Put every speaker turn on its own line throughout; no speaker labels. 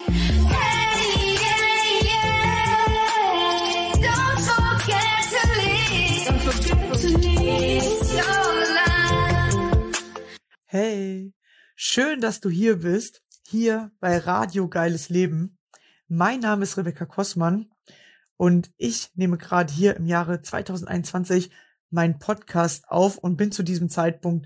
Hey, yeah, yeah. Don't forget to leave. Don't forget to leave your life.
Hey, schön, dass du hier bist, hier bei Radio Geiles Leben. Mein Name ist Rebecca Kossmann und ich nehme gerade hier im Jahre 2021 meinen Podcast auf und bin zu diesem Zeitpunkt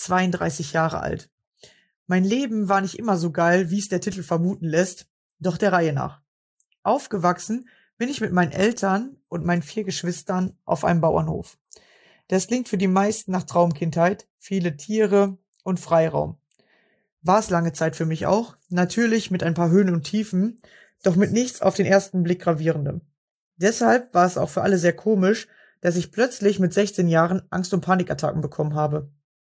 32 Jahre alt. Mein Leben war nicht immer so geil, wie es der Titel vermuten lässt, doch der Reihe nach. Aufgewachsen bin ich mit meinen Eltern und meinen 4 Geschwistern auf einem Bauernhof. Das klingt für die meisten nach Traumkindheit, viele Tiere und Freiraum. War es lange Zeit für mich auch, natürlich mit ein paar Höhen und Tiefen, doch mit nichts auf den ersten Blick gravierendem. Deshalb war es auch für alle sehr komisch, dass ich plötzlich mit 16 Jahren Angst- und Panikattacken bekommen habe,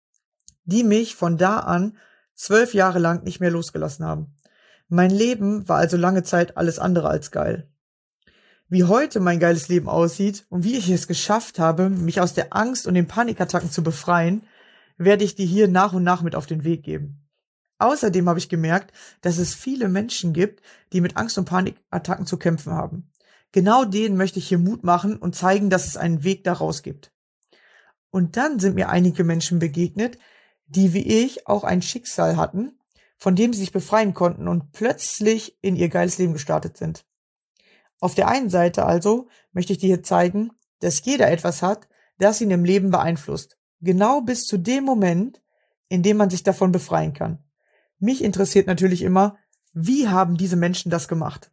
die mich von da an 12 Jahre lang nicht mehr losgelassen haben. Mein Leben war also lange Zeit alles andere als geil. Wie heute mein geiles Leben aussieht und wie ich es geschafft habe, mich aus der Angst und den Panikattacken zu befreien, werde ich dir hier nach und nach mit auf den Weg geben. Außerdem habe ich gemerkt, dass es viele Menschen gibt, die mit Angst- und Panikattacken zu kämpfen haben. Genau denen möchte ich hier Mut machen und zeigen, dass es einen Weg daraus gibt. Und dann sind mir einige Menschen begegnet, die wie ich auch ein Schicksal hatten, von dem sie sich befreien konnten und plötzlich in ihr geiles Leben gestartet sind. Auf der einen Seite also möchte ich dir hier zeigen, dass jeder etwas hat, das ihn im Leben beeinflusst. Genau bis zu dem Moment, in dem man sich davon befreien kann. Mich interessiert natürlich immer, wie haben diese Menschen das gemacht?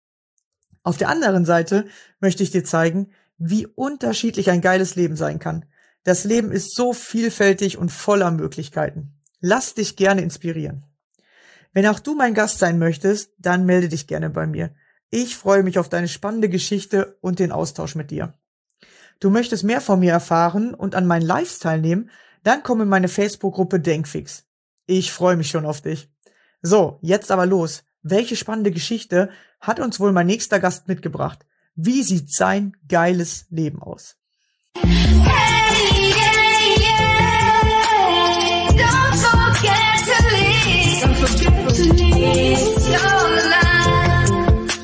Auf der anderen Seite möchte ich dir zeigen, wie unterschiedlich ein geiles Leben sein kann. Das Leben ist so vielfältig und voller Möglichkeiten. Lass dich gerne inspirieren. Wenn auch du mein Gast sein möchtest, dann melde dich gerne bei mir. Ich freue mich auf deine spannende Geschichte und den Austausch mit dir. Du möchtest mehr von mir erfahren und an meinen Lives teilnehmen, dann komm in meine Facebook-Gruppe Denkfix. Ich freue mich schon auf dich. So, jetzt aber los. Welche spannende Geschichte hat uns wohl mein nächster Gast mitgebracht? Wie sieht sein geiles Leben aus?
Hey, yeah, yeah. Don't forget to leave. Don't forget to leave your life.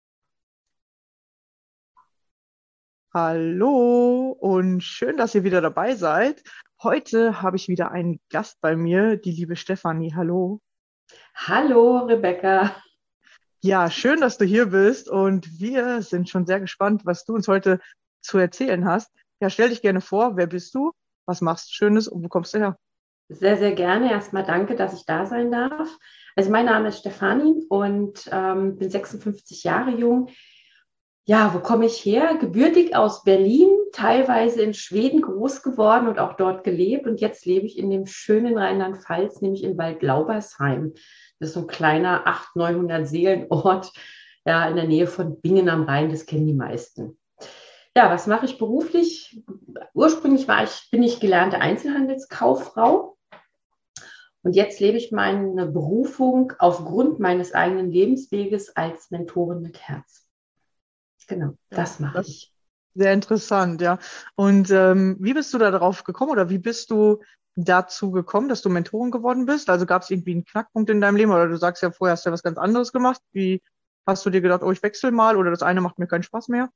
Hallo und schön, dass ihr wieder dabei seid. Heute habe ich wieder einen Gast bei mir, die liebe Stefanie. Hallo.
Hallo, Rebecca.
Ja, schön, dass du hier bist und wir sind schon sehr gespannt, was du uns heute zu erzählen hast. Ja, stell dich gerne vor, wer bist du, was machst du Schönes und wo kommst du her?
Sehr, sehr gerne. Erstmal danke, dass ich da sein darf. Also mein Name ist Stefanie und bin 56 Jahre jung. Ja, wo komme ich her? Gebürtig aus Berlin, teilweise in Schweden groß geworden und auch dort gelebt. Und jetzt lebe ich in dem schönen Rheinland-Pfalz, nämlich in Waldlaubersheim. Das ist so ein kleiner 800-900 Seelenort, ja, in der Nähe von Bingen am Rhein. Das kennen die meisten. Ja, was mache ich beruflich? Ursprünglich bin ich gelernte Einzelhandelskauffrau. Und jetzt lebe ich meine Berufung aufgrund meines eigenen Lebensweges als Mentorin mit Herz. Genau, das mache ich.
Sehr interessant, ja. Und wie bist du da drauf gekommen oder wie bist du dazu gekommen, dass du Mentorin geworden bist? Also gab es irgendwie einen Knackpunkt in deinem Leben oder du sagst ja, vorher hast du ja was ganz anderes gemacht. Wie hast du dir gedacht, oh, ich wechsle mal oder das eine macht mir keinen Spaß mehr?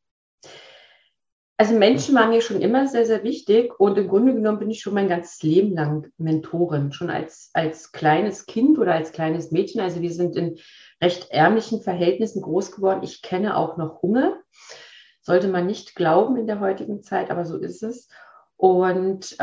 Also Menschen waren mir schon immer sehr, sehr wichtig und im Grunde genommen bin ich schon mein ganzes Leben lang Mentorin, schon als kleines Kind oder als kleines Mädchen. Also wir sind in recht ärmlichen Verhältnissen groß geworden. Ich kenne auch noch Hunger. Sollte man nicht glauben in der heutigen Zeit, aber so ist es. Und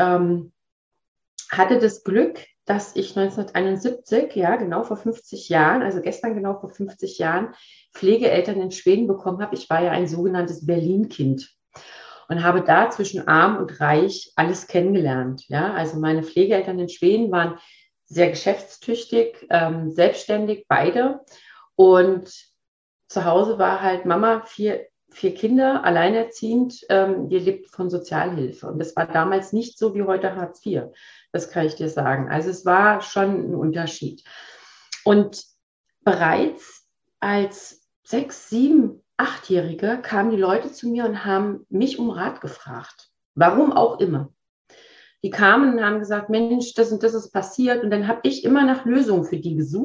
hatte das Glück, dass ich 1971, ja genau vor 50 Jahren, also gestern genau vor 50 Jahren, Pflegeeltern in Schweden bekommen habe. Ich war ja ein sogenanntes Berlin-Kind und habe da zwischen arm und reich alles kennengelernt. Ja? Also meine Pflegeeltern in Schweden waren sehr geschäftstüchtig, selbstständig, beide. Und zu Hause war halt Mama, vier Kinder, alleinerziehend, die lebt von Sozialhilfe. Und das war damals nicht so wie heute Hartz IV. Das kann ich dir sagen. Also es war schon ein Unterschied. Und bereits als 6-, 7-, 8-Jährige kamen die Leute zu mir und haben mich um Rat gefragt. Warum auch immer. Die kamen und haben gesagt, Mensch, das und das ist passiert. Und dann habe ich immer nach Lösungen für die gesucht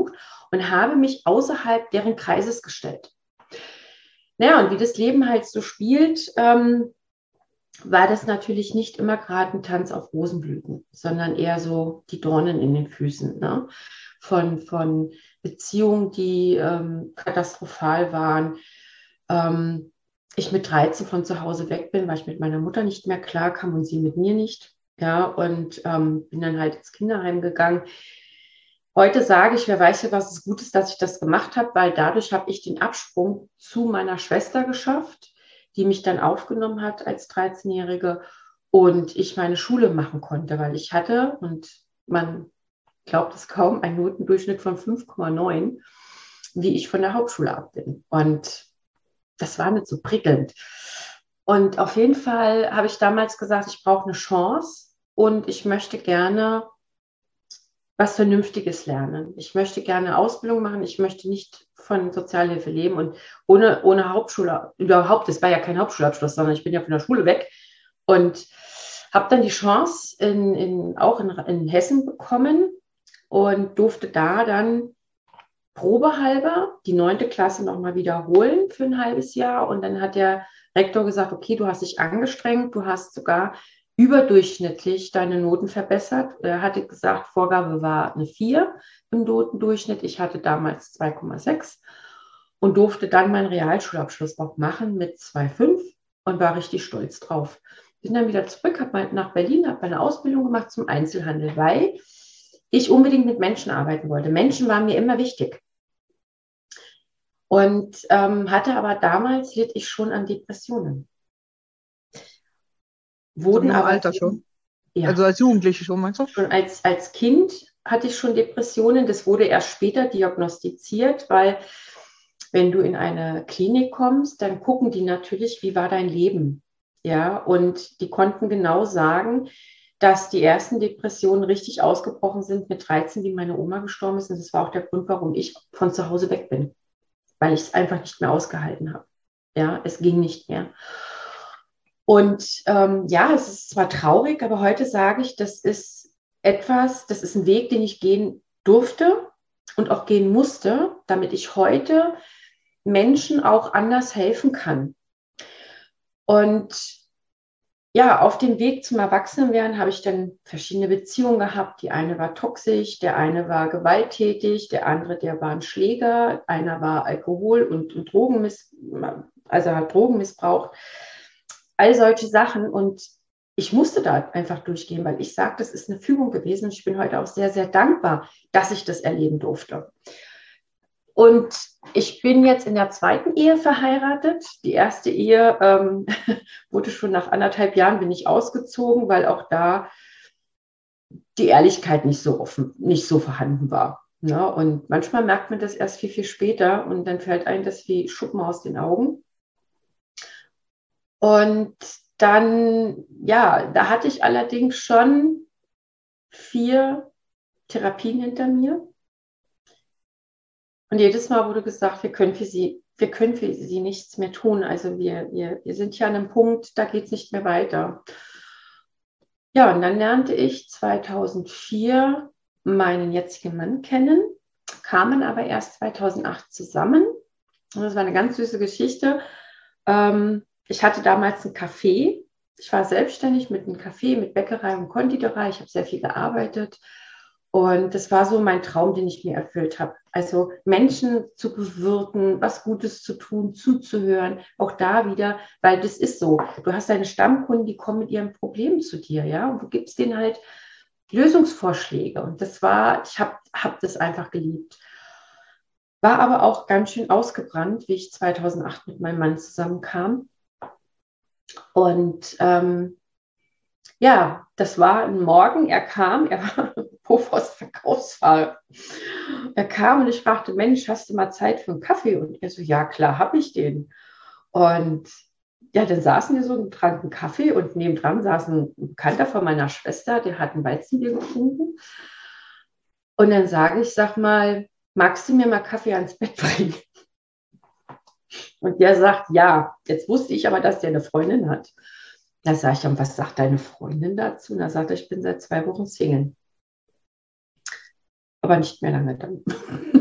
und habe mich außerhalb deren Kreises gestellt. Naja, und wie das Leben halt so spielt, war das natürlich nicht immer gerade ein Tanz auf Rosenblüten, sondern eher so die Dornen in den Füßen, ne? Von Beziehungen, die katastrophal waren. Ich mit 13 von zu Hause weg bin, weil ich mit meiner Mutter nicht mehr klarkam und sie mit mir nicht. Ja, und bin dann halt ins Kinderheim gegangen. Heute sage ich, wer weiß ja, was es gut ist, dass ich das gemacht habe, weil dadurch habe ich den Absprung zu meiner Schwester geschafft, die mich dann aufgenommen hat als 13-Jährige und ich meine Schule machen konnte, weil ich hatte, und man glaubt es kaum, einen Notendurchschnitt von 5,9, wie ich von der Hauptschule ab bin. Und das war nicht so prickelnd. Und auf jeden Fall habe ich damals gesagt, ich brauche eine Chance und ich möchte gerne was Vernünftiges lernen. Ich möchte gerne Ausbildung machen. Ich möchte nicht von Sozialhilfe leben und ohne Hauptschule, überhaupt, das war ja kein Hauptschulabschluss, sondern ich bin ja von der Schule weg und habe dann die Chance auch in Hessen bekommen und durfte da dann probehalber die 9. Klasse nochmal wiederholen für ein halbes Jahr. Und dann hat der Rektor gesagt, okay, du hast dich angestrengt, du hast sogar überdurchschnittlich deine Noten verbessert. Er hatte gesagt, Vorgabe war eine 4 im Notendurchschnitt. Ich hatte damals 2,6 und durfte dann meinen Realschulabschluss auch machen mit 2,5 und war richtig stolz drauf. Bin dann wieder zurück, habe nach Berlin, habe meine Ausbildung gemacht zum Einzelhandel, weil ich unbedingt mit Menschen arbeiten wollte. Menschen waren mir immer wichtig. Und litt ich schon an Depressionen.
Wurden aber Alter schon? Ja. Also als Jugendliche schon, meinst du?
Schon als Kind hatte ich schon Depressionen. Das wurde erst später diagnostiziert, weil wenn du in eine Klinik kommst, dann gucken die natürlich, wie war dein Leben? Ja, und die konnten genau sagen, dass die ersten Depressionen richtig ausgebrochen sind mit 13, wie meine Oma gestorben ist. Und das war auch der Grund, warum ich von zu Hause weg bin, weil ich es einfach nicht mehr ausgehalten habe. Ja, es ging nicht mehr. Und es ist zwar traurig, aber heute sage ich, das ist ein Weg, den ich gehen durfte und auch gehen musste, damit ich heute Menschen auch anders helfen kann. Und ja, auf dem Weg zum Erwachsenenwerden habe ich dann verschiedene Beziehungen gehabt. Die eine war toxisch, der eine war gewalttätig, der andere, der war ein Schläger, einer war Alkohol- und hat Drogen missbraucht. All solche Sachen und ich musste da einfach durchgehen, weil ich sage, das ist eine Fügung gewesen und ich bin heute auch sehr, sehr dankbar, dass ich das erleben durfte. Und ich bin jetzt in der 2. Ehe verheiratet. Die erste Ehe wurde schon nach 1,5 Jahren bin ich ausgezogen, weil auch da die Ehrlichkeit nicht so vorhanden war. Ja, und manchmal merkt man das erst viel, viel später und dann fällt einem das wie Schuppen aus den Augen. Und dann, da hatte ich allerdings schon 4 Therapien hinter mir. Und jedes Mal wurde gesagt, wir können für sie nichts mehr tun. Also wir sind hier an einem Punkt, da geht es nicht mehr weiter. Ja, und dann lernte ich 2004 meinen jetzigen Mann kennen, kamen aber erst 2008 zusammen. Und das war eine ganz süße Geschichte. Ich hatte damals ein Café. Ich war selbstständig mit einem Café, mit Bäckerei und Konditorei. Ich habe sehr viel gearbeitet. Und das war so mein Traum, den ich mir erfüllt habe. Also Menschen zu bewirten, was Gutes zu tun, zuzuhören. Auch da wieder, weil das ist so. Du hast deine Stammkunden, die kommen mit ihren Problemen zu dir, ja. Und du gibst denen halt Lösungsvorschläge. Und ich habe das einfach geliebt. War aber auch ganz schön ausgebrannt, wie ich 2008 mit meinem Mann zusammenkam. Und das war ein Morgen, er war Bofors Verkaufsfahrer. Er kam und ich fragte, Mensch, hast du mal Zeit für einen Kaffee? Und er so, ja klar, habe ich den. Und ja, dann saßen wir so und tranken Kaffee und nebendran saß ein Bekannter von meiner Schwester, der hat ein Weizenbier getrunken. Und dann sag mal, magst du mir mal Kaffee ans Bett bringen? Und der sagt, ja. Jetzt wusste ich aber, dass der eine Freundin hat. Da sage ich, und was sagt deine Freundin dazu? Und da sagt er, ich bin seit 2 Wochen Single. Aber nicht mehr lange dann.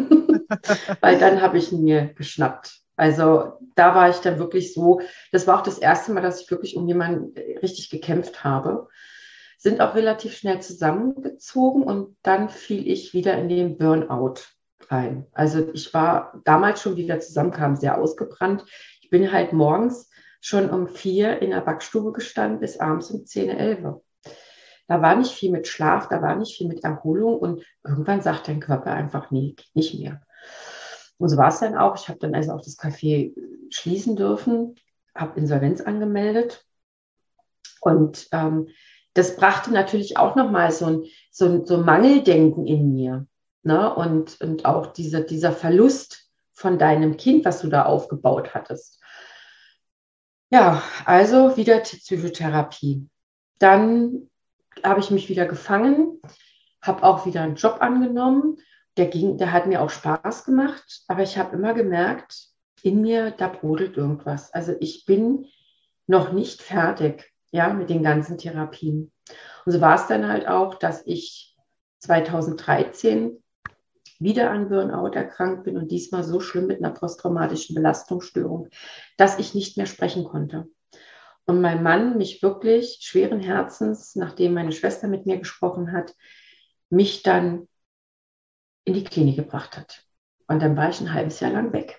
weil dann habe ich ihn mir geschnappt. Also da war ich dann wirklich so, das war auch das erste Mal, dass ich wirklich um jemanden richtig gekämpft habe. Sind auch relativ schnell zusammengezogen und dann fiel ich wieder in den Burnout rein. Also ich war damals schon, wie wir zusammenkamen, sehr ausgebrannt. Ich bin halt morgens schon um 4 in der Backstube gestanden bis abends um 10, 11. Da war nicht viel mit Schlaf, da war nicht viel mit Erholung und irgendwann sagt dein Körper einfach, nee, geht nicht mehr. Und so war es dann auch. Ich habe dann also auch das Café schließen dürfen, habe Insolvenz angemeldet und das brachte natürlich auch nochmal so ein Mangeldenken in mir. Ne? Und auch dieser Verlust von deinem Kind, was du da aufgebaut hattest. Ja, also wieder Psychotherapie. Dann habe ich mich wieder gefangen, habe auch wieder einen Job angenommen. Der hat mir auch Spaß gemacht, aber ich habe immer gemerkt, in mir, da brodelt irgendwas. Also ich bin noch nicht fertig, ja, mit den ganzen Therapien. Und so war es dann halt auch, dass ich 2013 wieder an Burnout erkrankt bin und diesmal so schlimm mit einer posttraumatischen Belastungsstörung, dass ich nicht mehr sprechen konnte. Und mein Mann mich wirklich schweren Herzens, nachdem meine Schwester mit mir gesprochen hat, mich dann in die Klinik gebracht hat. Und dann war ich ein halbes Jahr lang weg.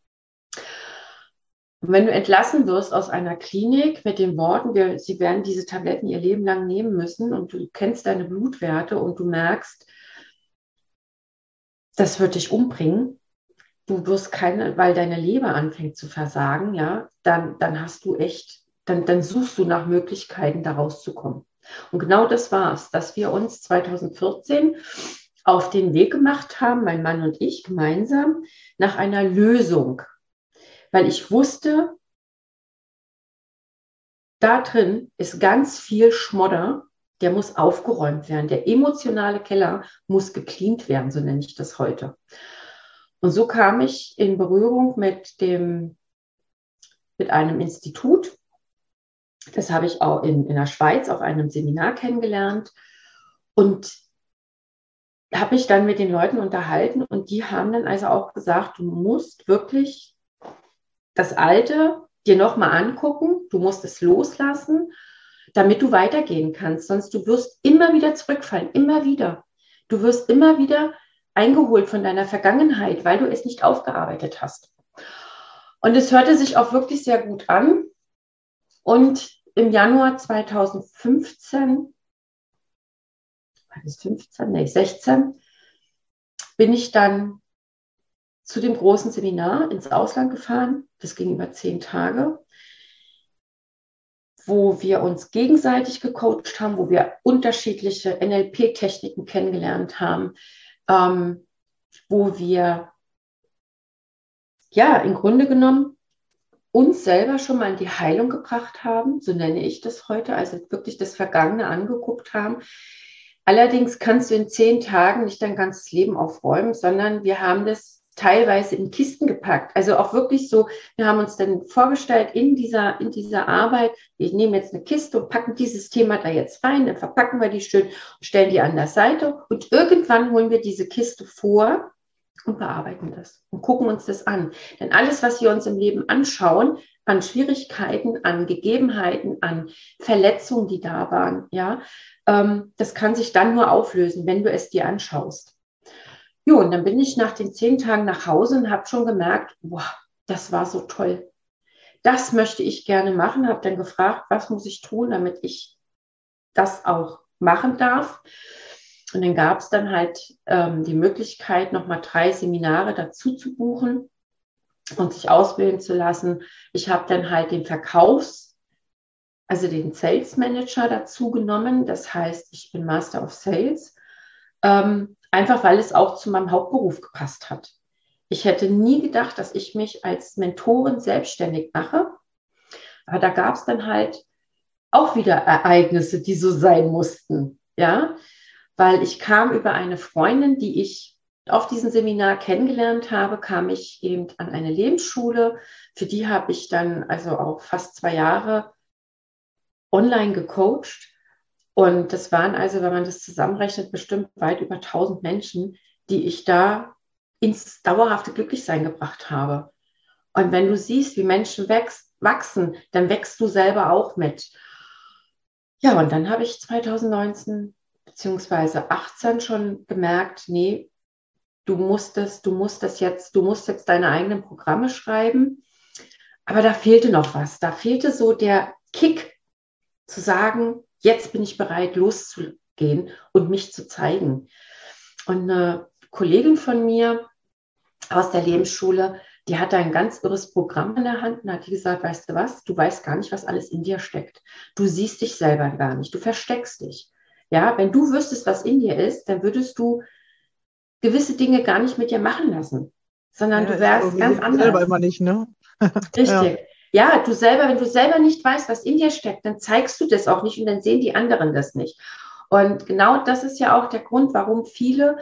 Und wenn du entlassen wirst aus einer Klinik mit den Worten, sie werden diese Tabletten ihr Leben lang nehmen müssen und du kennst deine Blutwerte und du merkst, das wird dich umbringen, du wirst weil deine Leber anfängt zu versagen, ja, dann hast du echt, dann suchst du nach Möglichkeiten, da rauszukommen. Und genau das war es, dass wir uns 2014 auf den Weg gemacht haben, mein Mann und ich gemeinsam, nach einer Lösung. Weil ich wusste, da drin ist ganz viel Schmodder, der muss aufgeräumt werden. Der emotionale Keller muss gecleant werden, so nenne ich das heute. Und so kam ich in Berührung mit einem Institut. Das habe ich auch in der Schweiz auf einem Seminar kennengelernt und habe mich dann mit den Leuten unterhalten und die haben dann also auch gesagt, du musst wirklich das Alte dir nochmal angucken, du musst es loslassen, damit du weitergehen kannst, sonst du wirst immer wieder zurückfallen, immer wieder. Du wirst immer wieder eingeholt von deiner Vergangenheit, weil du es nicht aufgearbeitet hast. Und es hörte sich auch wirklich sehr gut an. Und im Januar 2015, war das 15? Nee, 16, bin ich dann zu dem großen Seminar ins Ausland gefahren. Das ging über 10 Tage, wo wir uns gegenseitig gecoacht haben, wo wir unterschiedliche NLP-Techniken kennengelernt haben, wo wir ja im Grunde genommen uns selber schon mal in die Heilung gebracht haben, so nenne ich das heute, also wirklich das Vergangene angeguckt haben. Allerdings kannst du in 10 Tagen nicht dein ganzes Leben aufräumen, sondern wir haben das teilweise in Kisten gepackt. Also auch wirklich so, wir haben uns dann vorgestellt in dieser Arbeit, wir nehmen jetzt eine Kiste und packen dieses Thema da jetzt rein, dann verpacken wir die schön und stellen die an der Seite und irgendwann holen wir diese Kiste vor und bearbeiten das und gucken uns das an. Denn alles, was wir uns im Leben anschauen, an Schwierigkeiten, an Gegebenheiten, an Verletzungen, die da waren, ja, das kann sich dann nur auflösen, wenn du es dir anschaust. Jo, und dann bin ich nach den 10 Tagen nach Hause und habe schon gemerkt, wow, das war so toll. Das möchte ich gerne machen. Habe dann gefragt, was muss ich tun, damit ich das auch machen darf. Und dann gab es dann halt die Möglichkeit, nochmal 3 Seminare dazu zu buchen und sich ausbilden zu lassen. Ich habe dann halt den den Sales Manager dazu genommen. Das heißt, ich bin Master of Sales. Einfach weil es auch zu meinem Hauptberuf gepasst hat. Ich hätte nie gedacht, dass ich mich als Mentorin selbstständig mache. Aber da gab es dann halt auch wieder Ereignisse, die so sein mussten. Ja, weil ich kam über eine Freundin, die ich auf diesem Seminar kennengelernt habe, kam ich eben an eine Lebensschule. Für die habe ich dann also auch fast 2 Jahre online gecoacht. Und das waren also, wenn man das zusammenrechnet, bestimmt weit über 1000 Menschen, die ich da ins dauerhafte Glücklichsein gebracht habe. Und wenn du siehst, wie Menschen wachsen, dann wächst du selber auch mit. Ja, und dann habe ich 2019 beziehungsweise 18 schon gemerkt, nee, du musst jetzt deine eigenen Programme schreiben. Aber da fehlte noch was. Da fehlte so der Kick zu sagen, jetzt bin ich bereit, loszugehen und mich zu zeigen. Und eine Kollegin von mir aus der Lebensschule, die hatte ein ganz irres Programm in der Hand und hat die gesagt, weißt du was, du weißt gar nicht, was alles in dir steckt. Du siehst dich selber gar nicht, du versteckst dich. Ja, wenn du wüsstest, was in dir ist, dann würdest du gewisse Dinge gar nicht mit dir machen lassen, sondern du wärst ganz anders.
Selber immer nicht, ne?
Richtig. Ja, wenn du selber nicht weißt, was in dir steckt, dann zeigst du das auch nicht und dann sehen die anderen das nicht. Und genau das ist ja auch der Grund, warum viele,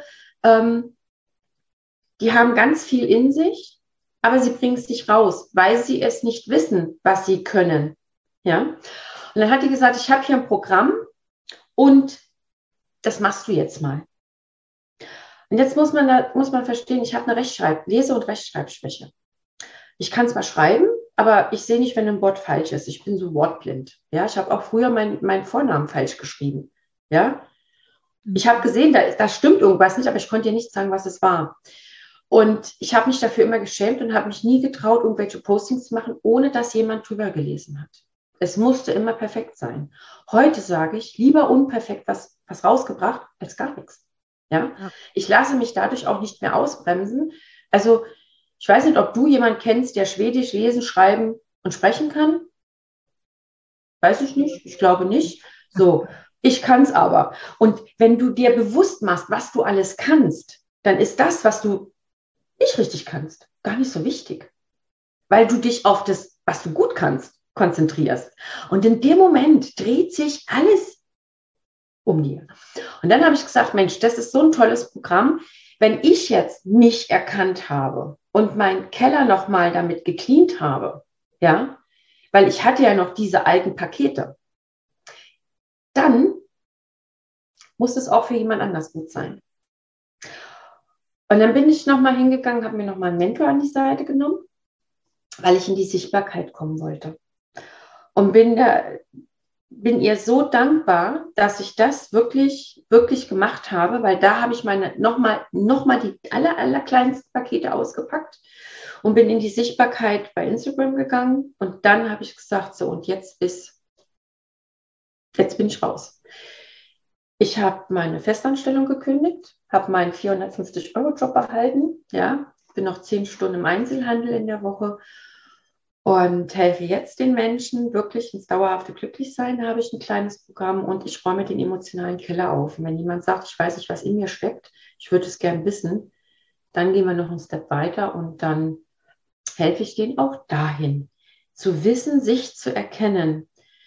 die haben ganz viel in sich, aber sie bringen es nicht raus, weil sie es nicht wissen, was sie können. Ja. Und dann hat die gesagt, ich habe hier ein Programm und das machst du jetzt mal. Und jetzt muss man verstehen, ich habe eine Lese- und Rechtschreibschwäche. Ich kann zwar schreiben, aber ich sehe nicht, wenn ein Wort falsch ist. Ich bin so wortblind. Ja, ich habe auch früher meinen Vornamen falsch geschrieben. Ja, ich habe gesehen, da stimmt irgendwas nicht, aber ich konnte dir nicht sagen, was es war. Und ich habe mich dafür immer geschämt und habe mich nie getraut, irgendwelche Postings zu machen, ohne dass jemand drüber gelesen hat. Es musste immer perfekt sein. Heute sage ich, lieber unperfekt was rausgebracht, als gar nichts. Ja? Ich lasse mich dadurch auch nicht mehr ausbremsen. Also ich weiß nicht, ob du jemanden kennst, der Schwedisch lesen, schreiben und sprechen kann. Weiß ich nicht. Ich glaube nicht. So, ich kann es aber. Und wenn du dir bewusst machst, was du alles kannst, dann ist das, was du nicht richtig kannst, gar nicht so wichtig. Weil du dich auf das, was du gut kannst, konzentrierst. Und in dem Moment dreht sich alles um dir. Und dann habe ich gesagt, Mensch, das ist so ein tolles Programm. Wenn ich jetzt mich erkannt habe und meinen Keller nochmal damit gecleant habe, ja, weil ich hatte ja noch diese alten Pakete, dann muss es auch für jemand anders gut sein. Und dann bin ich nochmal hingegangen, habe mir nochmal einen Mentor an die Seite genommen, weil ich in die Sichtbarkeit kommen wollte. Und bin ihr so dankbar, dass ich das wirklich, wirklich gemacht habe, weil da habe ich nochmal die allerkleinsten Pakete ausgepackt und bin in die Sichtbarkeit bei Instagram gegangen. Und dann habe ich gesagt, so, und jetzt bin ich raus. Ich habe meine Festanstellung gekündigt, habe meinen 450-Euro-Job erhalten, ja, bin noch 10 Stunden im Einzelhandel in der Woche und helfe jetzt den Menschen wirklich ins dauerhafte Glücklichsein. Da habe ich ein kleines Programm und ich räume den emotionalen Keller auf. Und wenn jemand sagt, ich weiß nicht, was in mir steckt, ich würde es gern wissen, dann gehen wir noch einen Step weiter und dann helfe ich denen auch dahin, zu wissen, sich zu erkennen,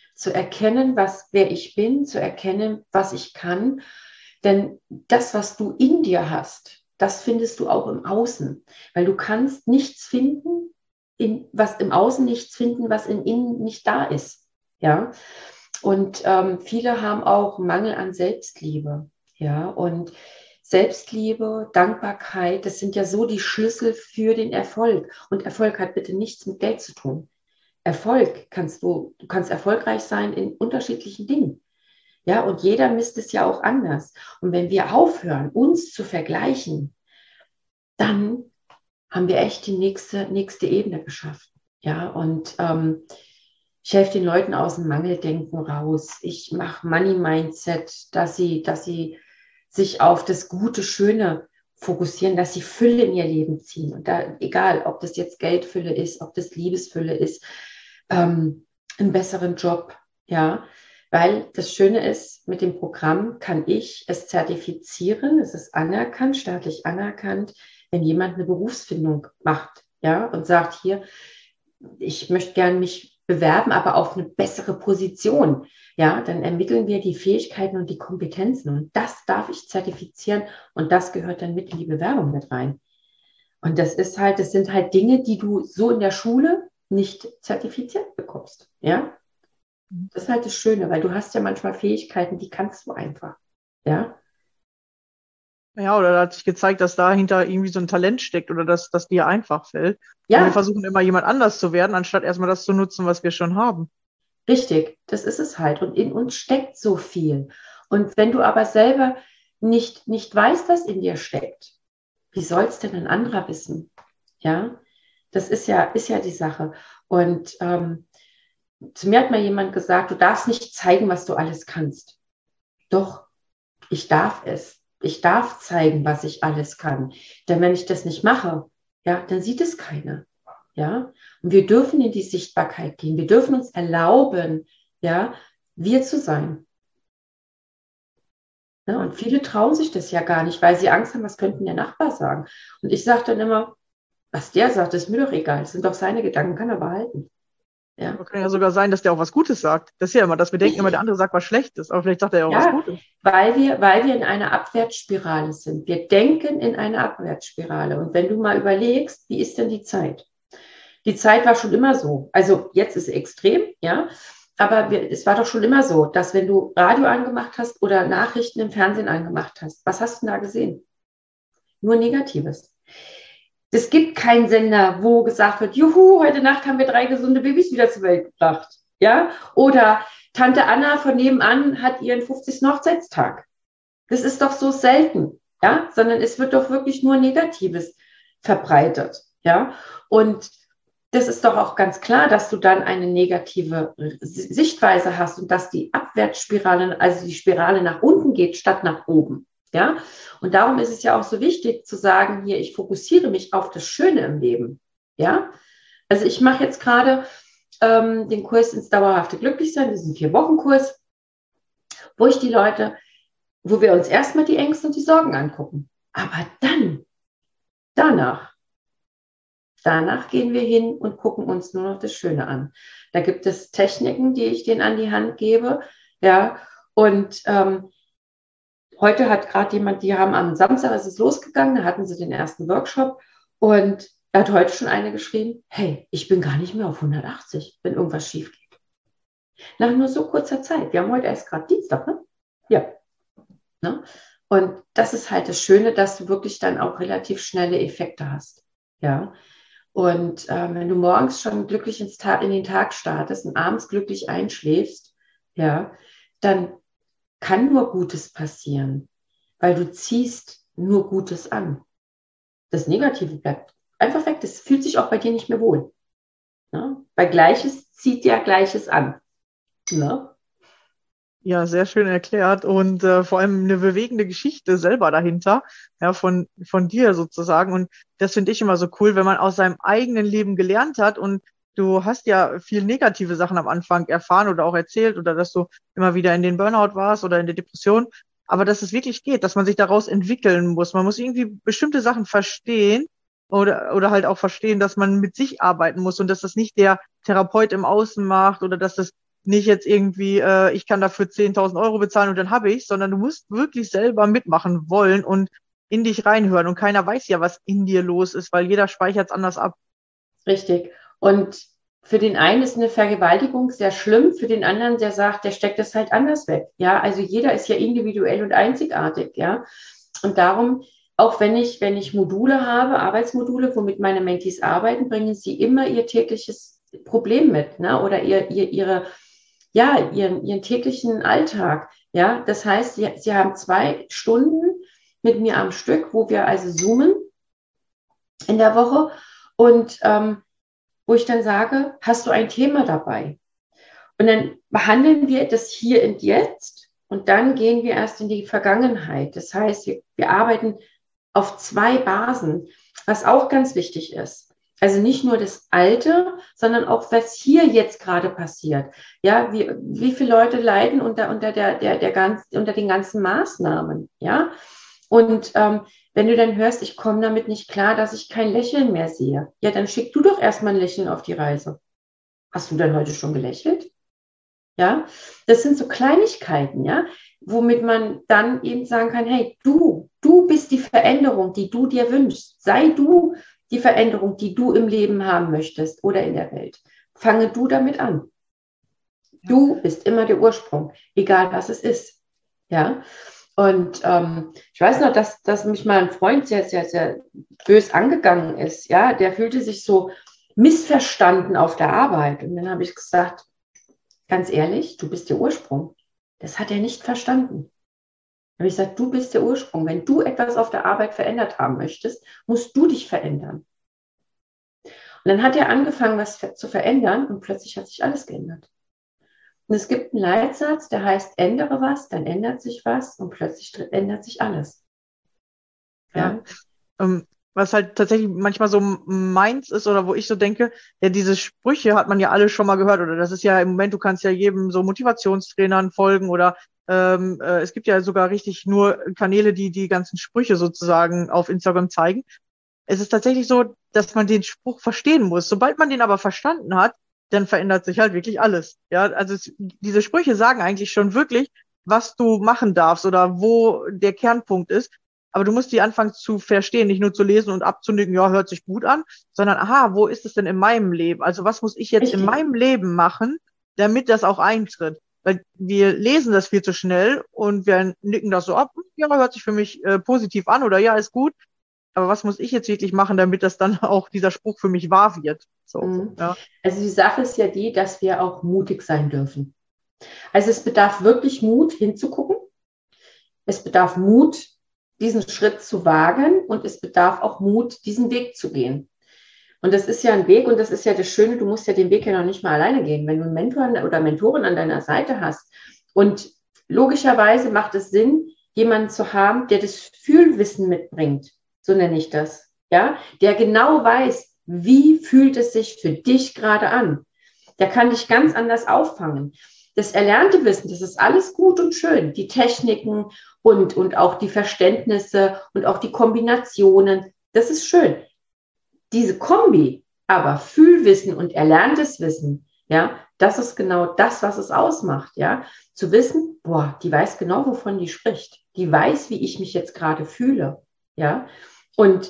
wer ich bin, zu erkennen, was ich kann. Denn das, was du in dir hast, das findest du auch im Außen. Weil du kannst nichts finden, was im Außen nichts finden, was in innen nicht da ist. Ja? Und viele haben auch Mangel an Selbstliebe. Ja? Und Selbstliebe, Dankbarkeit, das sind ja so die Schlüssel für den Erfolg. Und Erfolg hat bitte nichts mit Geld zu tun. Erfolg du kannst erfolgreich sein in unterschiedlichen Dingen. Ja, und jeder misst es ja auch anders. Und wenn wir aufhören, uns zu vergleichen, dann haben wir echt die nächste Ebene geschafft. Ja, und ich helfe den Leuten aus dem Mangeldenken raus. Ich mache Money Mindset, dass sie sich auf das Gute, Schöne fokussieren, dass sie Fülle in ihr Leben ziehen. Und da, egal, ob das jetzt Geldfülle ist, ob das Liebesfülle ist, einen besseren Job, ja, weil das Schöne ist, mit dem Programm kann ich es zertifizieren, es ist anerkannt, staatlich anerkannt, wenn jemand eine Berufsfindung macht, ja, und sagt hier, ich möchte gerne mich bewerben, aber auf eine bessere Position, ja, dann ermitteln wir die Fähigkeiten und die Kompetenzen und das darf ich zertifizieren und das gehört dann mit in die Bewerbung mit rein. Und das sind halt Dinge, die du so in der Schule nicht zertifiziert bekommst, ja. Das ist halt das Schöne, weil du hast ja manchmal Fähigkeiten, die kannst du einfach, ja.
Ja, oder da hat sich gezeigt, dass dahinter irgendwie so ein Talent steckt oder dass das dir einfach fällt. Und wir
Ja,
versuchen immer jemand anders zu werden, anstatt erstmal das zu nutzen, was wir schon haben.
richtig, das ist es halt. Und in uns steckt so viel. Und wenn du aber selber nicht weißt, was in dir steckt, wie soll es denn ein anderer wissen? Ja, das ist ja die Sache. Und zu mir hat mal jemand gesagt, du darfst nicht zeigen, was du alles kannst. Doch, ich darf es. Ich darf zeigen, was ich alles kann. Denn wenn ich das nicht mache, ja, dann sieht es keiner. Ja, und wir dürfen in die Sichtbarkeit gehen. Wir dürfen uns erlauben, ja, wir zu sein. Ja, und viele trauen sich das ja gar nicht, weil sie Angst haben, was könnten der Nachbar sagen. Und ich sage dann immer, was der sagt, ist mir doch egal. Das sind doch seine Gedanken, kann er behalten. Ja,
Es kann ja sogar sein, dass der auch was Gutes sagt. Das ist ja immer, dass wir denken immer, der
richtig.
andere sagt was Schlechtes, aber vielleicht sagt er ja auch was
Ja,
Gutes.
weil wir in einer Abwärtsspirale sind. Wir denken in einer Abwärtsspirale. Und wenn du mal überlegst, wie ist denn die Zeit? Die Zeit war schon immer so. Also jetzt ist es extrem, ja. Aber es war doch schon immer so, dass wenn du Radio angemacht hast oder Nachrichten im Fernsehen angemacht hast, was hast du da gesehen? Nur Negatives. Es gibt keinen Sender, wo gesagt wird, juhu, heute Nacht haben wir 3 gesunde Babys wieder zur Welt gebracht. Ja? Oder Tante Anna von nebenan hat ihren 50. Hochzeitstag. Das ist doch so selten, ja? Sondern es wird doch wirklich nur Negatives verbreitet. Ja? Und das ist doch auch ganz klar, dass du dann eine negative Sichtweise hast und dass die Abwärtsspirale, also die Spirale nach unten geht, statt nach oben. Ja? Und darum ist es ja auch so wichtig zu sagen, hier, ich fokussiere mich auf das Schöne im Leben. Ja? Also ich mache jetzt gerade den Kurs ins dauerhafte Glücklichsein, diesen 4-Wochen-Kurs, wo ich die Leute, wo wir uns erstmal die Ängste und die Sorgen angucken. Aber dann, danach gehen wir hin und gucken uns nur noch das Schöne an. Da gibt es Techniken, die ich denen an die Hand gebe. Ja, und heute hat gerade jemand, die haben am Samstag ist es losgegangen, da hatten sie den ersten Workshop und da hat heute schon eine geschrieben, hey, ich bin gar nicht mehr auf 180, wenn irgendwas schief geht. Nach nur so kurzer Zeit. Wir haben heute erst gerade Dienstag, ne? Ja. Ne? Und das ist halt das Schöne, dass du wirklich dann auch relativ schnelle Effekte hast. Ja. Und wenn du morgens schon glücklich in den Tag startest und abends glücklich einschläfst, ja, dann kann nur Gutes passieren, weil du ziehst nur Gutes an. Das Negative bleibt einfach weg. Das fühlt sich auch bei dir nicht mehr wohl. Ne? Weil Gleiches zieht ja Gleiches an. Ne?
Ja, sehr schön erklärt und vor allem eine bewegende Geschichte selber dahinter, ja, von dir sozusagen. Und das finde ich immer so cool, wenn man aus seinem eigenen Leben gelernt hat und du hast ja viel negative Sachen am Anfang erfahren oder auch erzählt oder dass du immer wieder in den Burnout warst oder in der Depression, aber dass es wirklich geht, dass man sich daraus entwickeln muss. Man muss irgendwie bestimmte Sachen verstehen oder halt auch verstehen, dass man mit sich arbeiten muss und dass das nicht der Therapeut im Außen macht oder dass das nicht jetzt irgendwie, ich kann dafür 10.000 Euro bezahlen und dann habe ich, sondern du musst wirklich selber mitmachen wollen und in dich reinhören. Und keiner weiß ja, was in dir los ist, weil jeder speichert es anders ab.
Richtig. Und für den einen ist eine Vergewaltigung sehr schlimm, für den anderen, der sagt, der steckt es halt anders weg. Ja, also jeder ist ja individuell und einzigartig. Ja, und darum, auch wenn ich Module habe, Arbeitsmodule, womit meine Mentees arbeiten, bringen sie immer ihr tägliches Problem mit, ne? Oder ihren täglichen Alltag. Ja, das heißt, sie haben 2 Stunden mit mir am Stück, wo wir also zoomen in der Woche und wo ich dann sage, hast du ein Thema dabei? Und dann behandeln wir das hier und jetzt und dann gehen wir erst in die Vergangenheit. Das heißt, wir arbeiten auf 2 Basen, was auch ganz wichtig ist. Also nicht nur das Alte, sondern auch, was hier jetzt gerade passiert. Ja, wie viele Leute leiden unter den ganzen Maßnahmen. Ja, und wenn du dann hörst, ich komme damit nicht klar, dass ich kein Lächeln mehr sehe, ja, dann schick du doch erstmal ein Lächeln auf die Reise. Hast du denn heute schon gelächelt? Ja, das sind so Kleinigkeiten, ja, womit man dann eben sagen kann, hey, du bist die Veränderung, die du dir wünschst. Sei du die Veränderung, die du im Leben haben möchtest oder in der Welt. Fange du damit an. Du bist immer der Ursprung, egal was es ist. Ja, Und ich weiß noch, dass mich mal ein Freund sehr, sehr, sehr bös angegangen ist. Ja, der fühlte sich so missverstanden auf der Arbeit. Und dann habe ich gesagt, ganz ehrlich, du bist der Ursprung. Das hat er nicht verstanden. Dann habe ich gesagt, du bist der Ursprung. Wenn du etwas auf der Arbeit verändert haben möchtest, musst du dich verändern. Und dann hat er angefangen, was zu verändern und plötzlich hat sich alles geändert. Und es gibt einen Leitsatz, der heißt, ändere was, dann ändert sich was und plötzlich ändert sich alles.
Ja. Was halt tatsächlich manchmal so meins ist oder wo ich so denke, ja, diese Sprüche hat man ja alle schon mal gehört oder das ist ja im Moment, du kannst ja jedem so Motivationstrainern folgen oder es gibt ja sogar richtig nur Kanäle, die die ganzen Sprüche sozusagen auf Instagram zeigen. Es ist tatsächlich so, dass man den Spruch verstehen muss. Sobald man den aber verstanden hat, dann verändert sich halt wirklich alles. Ja, also diese Sprüche sagen eigentlich schon wirklich, was du machen darfst oder wo der Kernpunkt ist. Aber du musst die anfangen zu verstehen, nicht nur zu lesen und abzunicken, ja, hört sich gut an, sondern, aha, wo ist es denn in meinem Leben? Also was muss ich jetzt in
Richtig.
meinem Leben machen, damit das auch eintritt? Weil wir lesen das viel zu schnell und wir nicken das so ab, ja, hört sich für mich positiv an oder ja, ist gut. Aber was muss ich jetzt wirklich machen, damit das dann auch dieser Spruch für mich wahr wird? So, ja.
Also die Sache ist ja die, dass wir auch mutig sein dürfen. Also es bedarf wirklich Mut, hinzugucken. Es bedarf Mut, diesen Schritt zu wagen und es bedarf auch Mut, diesen Weg zu gehen. Und das ist ja ein Weg und das ist ja das Schöne, du musst ja den Weg ja noch nicht mal alleine gehen. Wenn du einen Mentor oder Mentorin an deiner Seite hast und logischerweise macht es Sinn, jemanden zu haben, der das Fühlwissen mitbringt, so nenne ich das, ja, der genau weiß, wie fühlt es sich für dich gerade an. Der kann dich ganz anders auffangen. Das erlernte Wissen, das ist alles gut und schön, die Techniken und auch die Verständnisse und auch die Kombinationen, das ist schön. Diese Kombi, aber Fühlwissen und erlerntes Wissen, ja, das ist genau das, was es ausmacht, ja, zu wissen, boah, die weiß genau, wovon die spricht, die weiß, wie ich mich jetzt gerade fühle, ja, und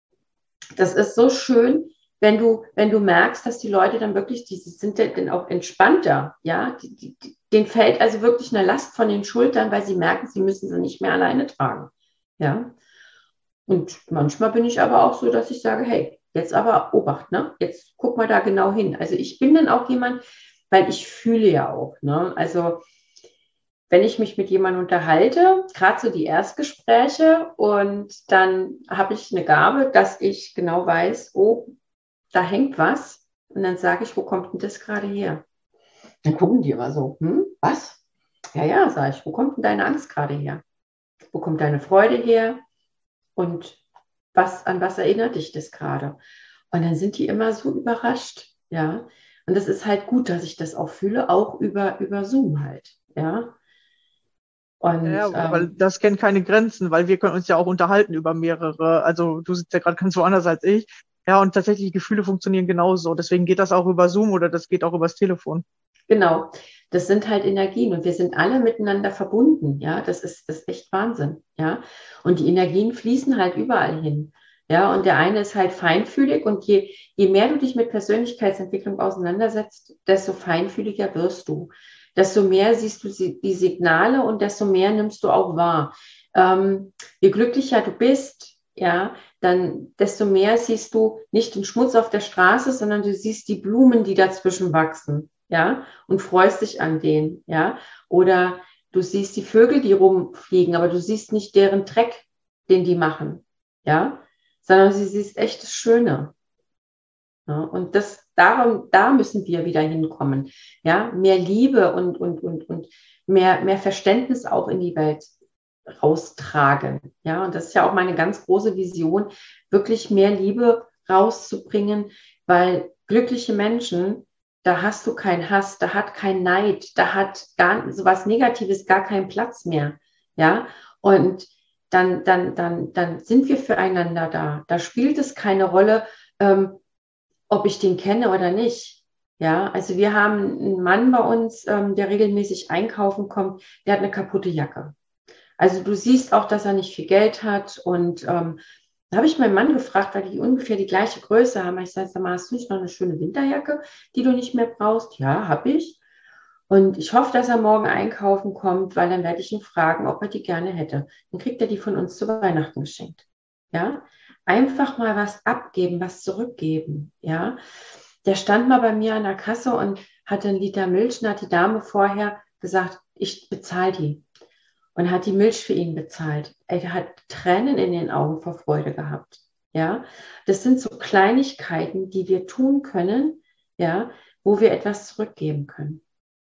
das ist so schön, wenn du merkst, dass die Leute dann wirklich, die sind dann auch entspannter, ja, denen fällt also wirklich eine Last von den Schultern, weil sie merken, sie müssen sie nicht mehr alleine tragen, ja. Und manchmal bin ich aber auch so, dass ich sage, hey, jetzt aber Obacht, ne? Jetzt guck mal da genau hin. Also ich bin dann auch jemand, weil ich fühle ja auch, ne? Also wenn ich mich mit jemandem unterhalte, gerade so die Erstgespräche und dann habe ich eine Gabe, dass ich genau weiß, oh, da hängt was. Und dann sage ich, wo kommt denn das gerade her? Dann gucken die immer so, was? Ja, sage ich, wo kommt denn deine Angst gerade her? Wo kommt deine Freude her? Und an was erinnert dich das gerade? Und dann sind die immer so überrascht, ja. Und das ist halt gut, dass ich das auch fühle, auch über Zoom halt, ja. Und
Ja, weil das kennt keine Grenzen, weil wir können uns ja auch unterhalten über mehrere, also du sitzt ja gerade ganz woanders als ich. Ja, und tatsächlich die Gefühle funktionieren genauso. Deswegen geht das auch über Zoom oder das geht auch übers Telefon.
genau, das sind halt Energien und wir sind alle miteinander verbunden, ja, das ist echt Wahnsinn, ja. Und die Energien fließen halt überall hin, ja. Und der eine ist halt feinfühlig und je mehr du dich mit Persönlichkeitsentwicklung auseinandersetzt, desto feinfühliger wirst du. Desto mehr siehst du die Signale und desto mehr nimmst du auch wahr. Je glücklicher du bist, ja, dann desto mehr siehst du nicht den Schmutz auf der Straße, sondern du siehst die Blumen, die dazwischen wachsen, ja, und freust dich an denen, ja. Oder du siehst die Vögel, die rumfliegen, aber du siehst nicht deren Dreck, den die machen, ja, sondern du siehst echt das Schöne. Ja, und da müssen wir wieder hinkommen. Ja, mehr Liebe und mehr Verständnis auch in die Welt raustragen. Ja, und das ist ja auch meine ganz große Vision, wirklich mehr Liebe rauszubringen, weil glückliche Menschen, da hast du keinen Hass, da hat kein Neid, da hat gar sowas Negatives gar keinen Platz mehr. Ja, und dann sind wir füreinander da. Da spielt es keine Rolle, ob ich den kenne oder nicht. Ja, also wir haben einen Mann bei uns, der regelmäßig einkaufen kommt, der hat eine kaputte Jacke. Also du siehst auch, dass er nicht viel Geld hat. Und da habe ich meinen Mann gefragt, weil die ungefähr die gleiche Größe haben. Ich sage, sag mal, hast du nicht noch eine schöne Winterjacke, die du nicht mehr brauchst? Ja, habe ich. Und ich hoffe, dass er morgen einkaufen kommt, weil dann werde ich ihn fragen, ob er die gerne hätte. Dann kriegt er die von uns zu Weihnachten geschenkt. Ja, einfach mal was abgeben, was zurückgeben. Ja, der stand mal bei mir an der Kasse und hatte 1 Liter Milch und hat die Dame vorher gesagt, ich bezahle die. Und hat die Milch für ihn bezahlt. Er hat Tränen in den Augen vor Freude gehabt. Ja, das sind so Kleinigkeiten, die wir tun können, ja, wo wir etwas zurückgeben können.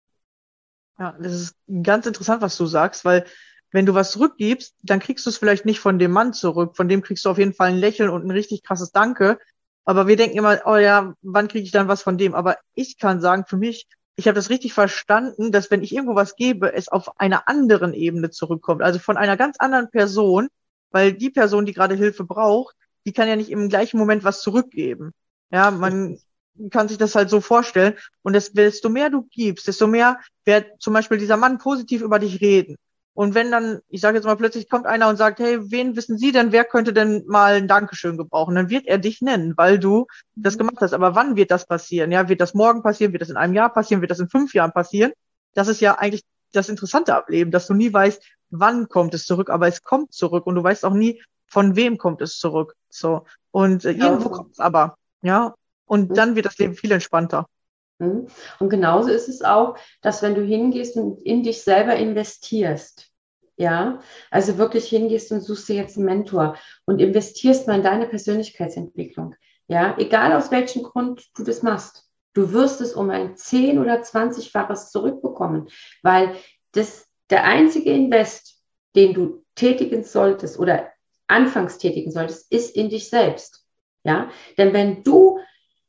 Ja, das ist ganz interessant, was du sagst, weil wenn du was zurückgibst, dann kriegst du es vielleicht nicht von dem Mann zurück. Von dem kriegst du auf jeden Fall ein Lächeln und ein richtig krasses Danke. Aber wir denken immer, oh ja, wann kriege ich dann was von dem? Aber ich kann sagen, für mich, ich habe das richtig verstanden, dass wenn ich irgendwo was gebe, es auf einer anderen Ebene zurückkommt. Also von einer ganz anderen Person, weil die Person, die gerade Hilfe braucht, die kann ja nicht im gleichen Moment was zurückgeben. Ja, man kann sich das halt so vorstellen. Und desto mehr du gibst, desto mehr wird zum Beispiel dieser Mann positiv über dich reden. Und wenn dann, ich sage jetzt mal, plötzlich kommt einer und sagt, hey, wen wissen Sie denn, wer könnte denn mal ein Dankeschön gebrauchen? Dann wird er dich nennen, weil du das gemacht hast. Aber wann wird das passieren? Ja, wird das morgen passieren? Wird das in einem Jahr passieren? Wird das in 5 Jahren passieren? Das ist ja eigentlich das Interessante am Leben, dass du nie weißt, wann kommt es zurück, aber es kommt zurück und du weißt auch nie, von wem kommt es zurück. So. Und irgendwo kommt es aber, ja. Und dann wird das Leben viel entspannter.
Und genauso ist es auch, dass wenn du hingehst und in dich selber investierst, ja, also wirklich hingehst und suchst dir jetzt einen Mentor und investierst mal in deine Persönlichkeitsentwicklung, ja, egal aus welchem Grund du das machst, du wirst es um ein 10- oder 20-faches zurückbekommen, weil das der einzige Invest, den du tätigen solltest oder anfangs tätigen solltest, ist in dich selbst, ja, denn wenn du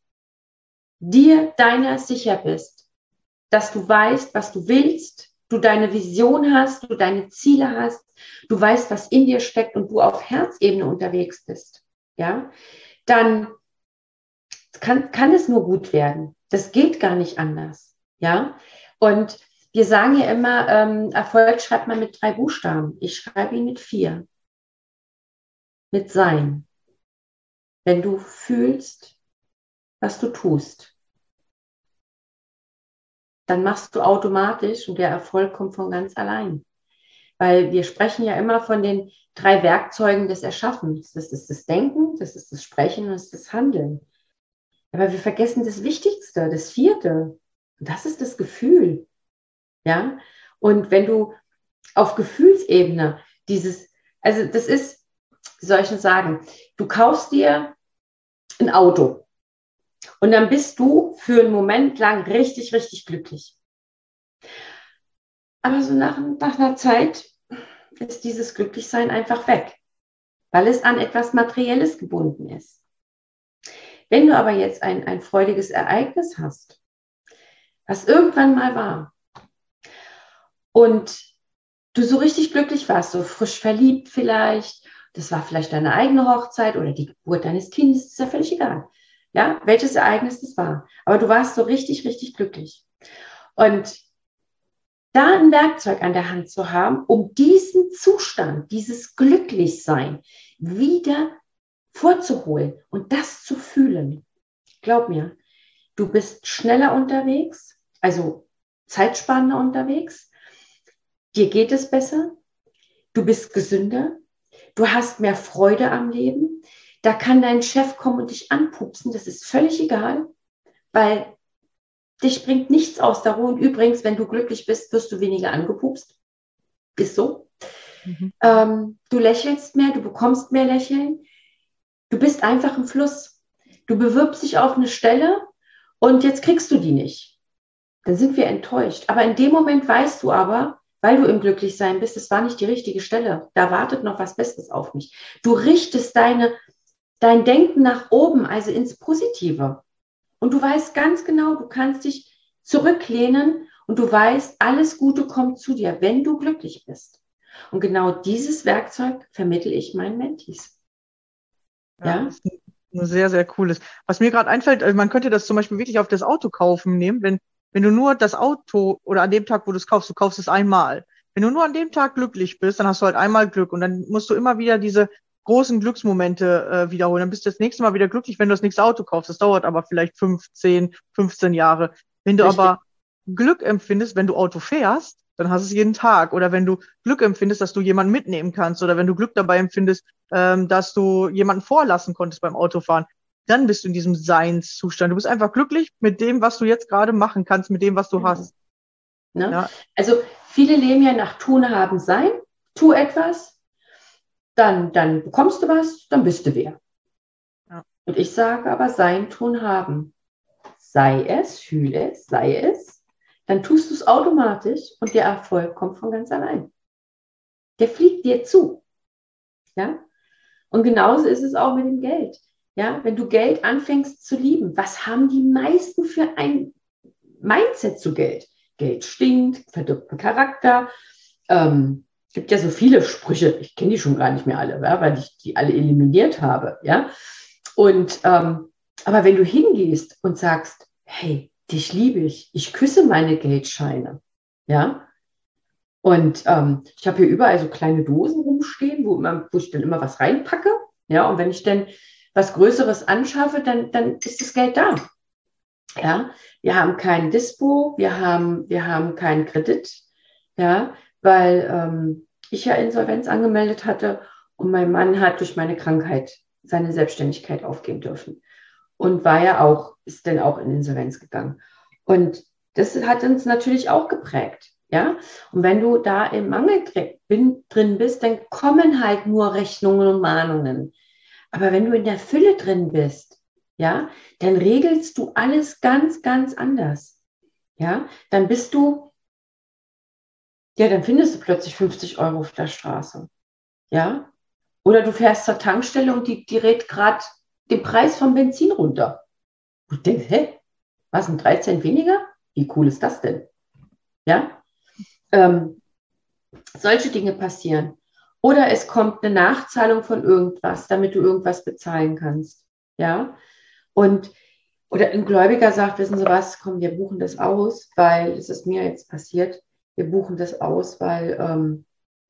dir deiner sicher bist, dass du weißt, was du willst, du deine Vision hast, du deine Ziele hast, du weißt, was in dir steckt und du auf Herzebene unterwegs bist, ja, dann kann es nur gut werden. Das geht gar nicht anders, ja. Und wir sagen ja immer, Erfolg schreibt man mit 3 Buchstaben. Ich schreibe ihn mit 4. Mit Sein. Wenn du fühlst, was du tust, dann machst du automatisch und der Erfolg kommt von ganz allein. Weil wir sprechen ja immer von den 3 Werkzeugen des Erschaffens. Das ist das Denken, das ist das Sprechen und das ist das Handeln. Aber wir vergessen das Wichtigste, das 4. Und das ist das Gefühl. Ja? Und wenn du auf Gefühlsebene also das ist, wie soll ich denn sagen, du kaufst dir ein Auto. Und dann bist du für einen Moment lang richtig, richtig glücklich. Aber so nach einer Zeit ist dieses Glücklichsein einfach weg, weil es an etwas Materielles gebunden ist. Wenn du aber jetzt ein freudiges Ereignis hast, was irgendwann mal war, und du so richtig glücklich warst, so frisch verliebt vielleicht, das war vielleicht deine eigene Hochzeit oder die Geburt deines Kindes, ist ja völlig egal. Ja, welches Ereignis das war. Aber du warst so richtig, richtig glücklich. Und da ein Werkzeug an der Hand zu haben, um diesen Zustand, dieses Glücklichsein wieder vorzuholen und das zu fühlen. Glaub mir, du bist schneller unterwegs, also zeitsparender unterwegs, dir geht es besser, du bist gesünder, du hast mehr Freude am Leben. Da kann dein Chef kommen und dich anpupsen, das ist völlig egal, weil dich bringt nichts aus der Ruhe. Und übrigens, wenn du glücklich bist, wirst du weniger angepupst. Ist so. Du lächelst mehr, du bekommst mehr Lächeln. Du bist einfach im Fluss. Du bewirbst dich auf eine Stelle und jetzt kriegst du die nicht. Dann sind wir enttäuscht. Aber in dem Moment weißt du aber, weil du im Glücklichsein bist, es war nicht die richtige Stelle. Da wartet noch was Besseres auf mich. Du richtest dein Denken nach oben, also ins Positive. Und du weißt ganz genau, du kannst dich zurücklehnen und du weißt, alles Gute kommt zu dir, wenn du glücklich bist. Und genau dieses Werkzeug vermittle ich meinen Mentees. Ja?
Das ist ein sehr, sehr cooles. Was mir gerade einfällt, man könnte das zum Beispiel wirklich auf das Auto kaufen nehmen, wenn du nur das Auto oder an dem Tag, wo du kaufst es einmal. Wenn du nur an dem Tag glücklich bist, dann hast du halt einmal Glück und dann musst du immer wieder diese großen Glücksmomente wiederholen. Dann bist du das nächste Mal wieder glücklich, wenn du das nächste Auto kaufst. Das dauert aber vielleicht 15 Jahre. Wenn du
Richtig.
aber Glück empfindest, wenn du Auto fährst, dann hast du es jeden Tag. Oder wenn du Glück empfindest, dass du jemanden mitnehmen kannst. Oder wenn du Glück dabei empfindest, dass du jemanden vorlassen konntest beim Autofahren, dann bist du in diesem Seinszustand. Du bist einfach glücklich mit dem, was du jetzt gerade machen kannst, mit dem, was du hast.
Ne?
Ja,
Also viele leben ja nach Tun, Haben, Sein. Tu etwas, dann bekommst du was, dann bist du wer.
ja.
Und ich sage aber Sein, Tun, Haben. Sei es, fühle es, sei es, dann tust du es automatisch und der Erfolg kommt von ganz allein. Der fliegt dir zu. Ja? Und genauso ist es auch mit dem Geld. Ja? Wenn du Geld anfängst zu lieben, was haben die meisten für ein Mindset zu Geld? Geld stinkt, verdirbt den Charakter. Es gibt ja so viele Sprüche, ich kenne die schon gar nicht mehr alle, ja, weil ich die alle eliminiert habe. Ja? Und aber wenn du hingehst und sagst, hey, dich liebe ich küsse meine Geldscheine, ja, und ich habe hier überall so kleine Dosen rumstehen, wo ich dann immer was reinpacke, ja, und wenn ich dann was Größeres anschaffe, dann ist das Geld da, ja. Wir haben kein Dispo, wir haben keinen Kredit, ja, weil ich ja Insolvenz angemeldet hatte und mein Mann hat durch meine Krankheit seine Selbstständigkeit aufgeben dürfen. Und ist dann auch in Insolvenz gegangen. Und das hat uns natürlich auch geprägt. Ja? Und wenn du da im Mangel drin bist, dann kommen halt nur Rechnungen und Mahnungen. Aber wenn du in der Fülle drin bist, ja, dann regelst du alles ganz, ganz anders. Ja? Dann dann findest du plötzlich 50 Euro auf der Straße. Ja? Oder du fährst zur Tankstelle und die rät gerade den Preis vom Benzin runter. Und du denkst, hä, was, ein 3 Cent weniger? Wie cool ist das denn? Ja, solche Dinge passieren. Oder es kommt eine Nachzahlung von irgendwas, damit du irgendwas bezahlen kannst. Ja, oder ein Gläubiger sagt, wissen Sie was, komm, wir buchen das aus, weil es ist mir jetzt passiert. Wir buchen das aus, weil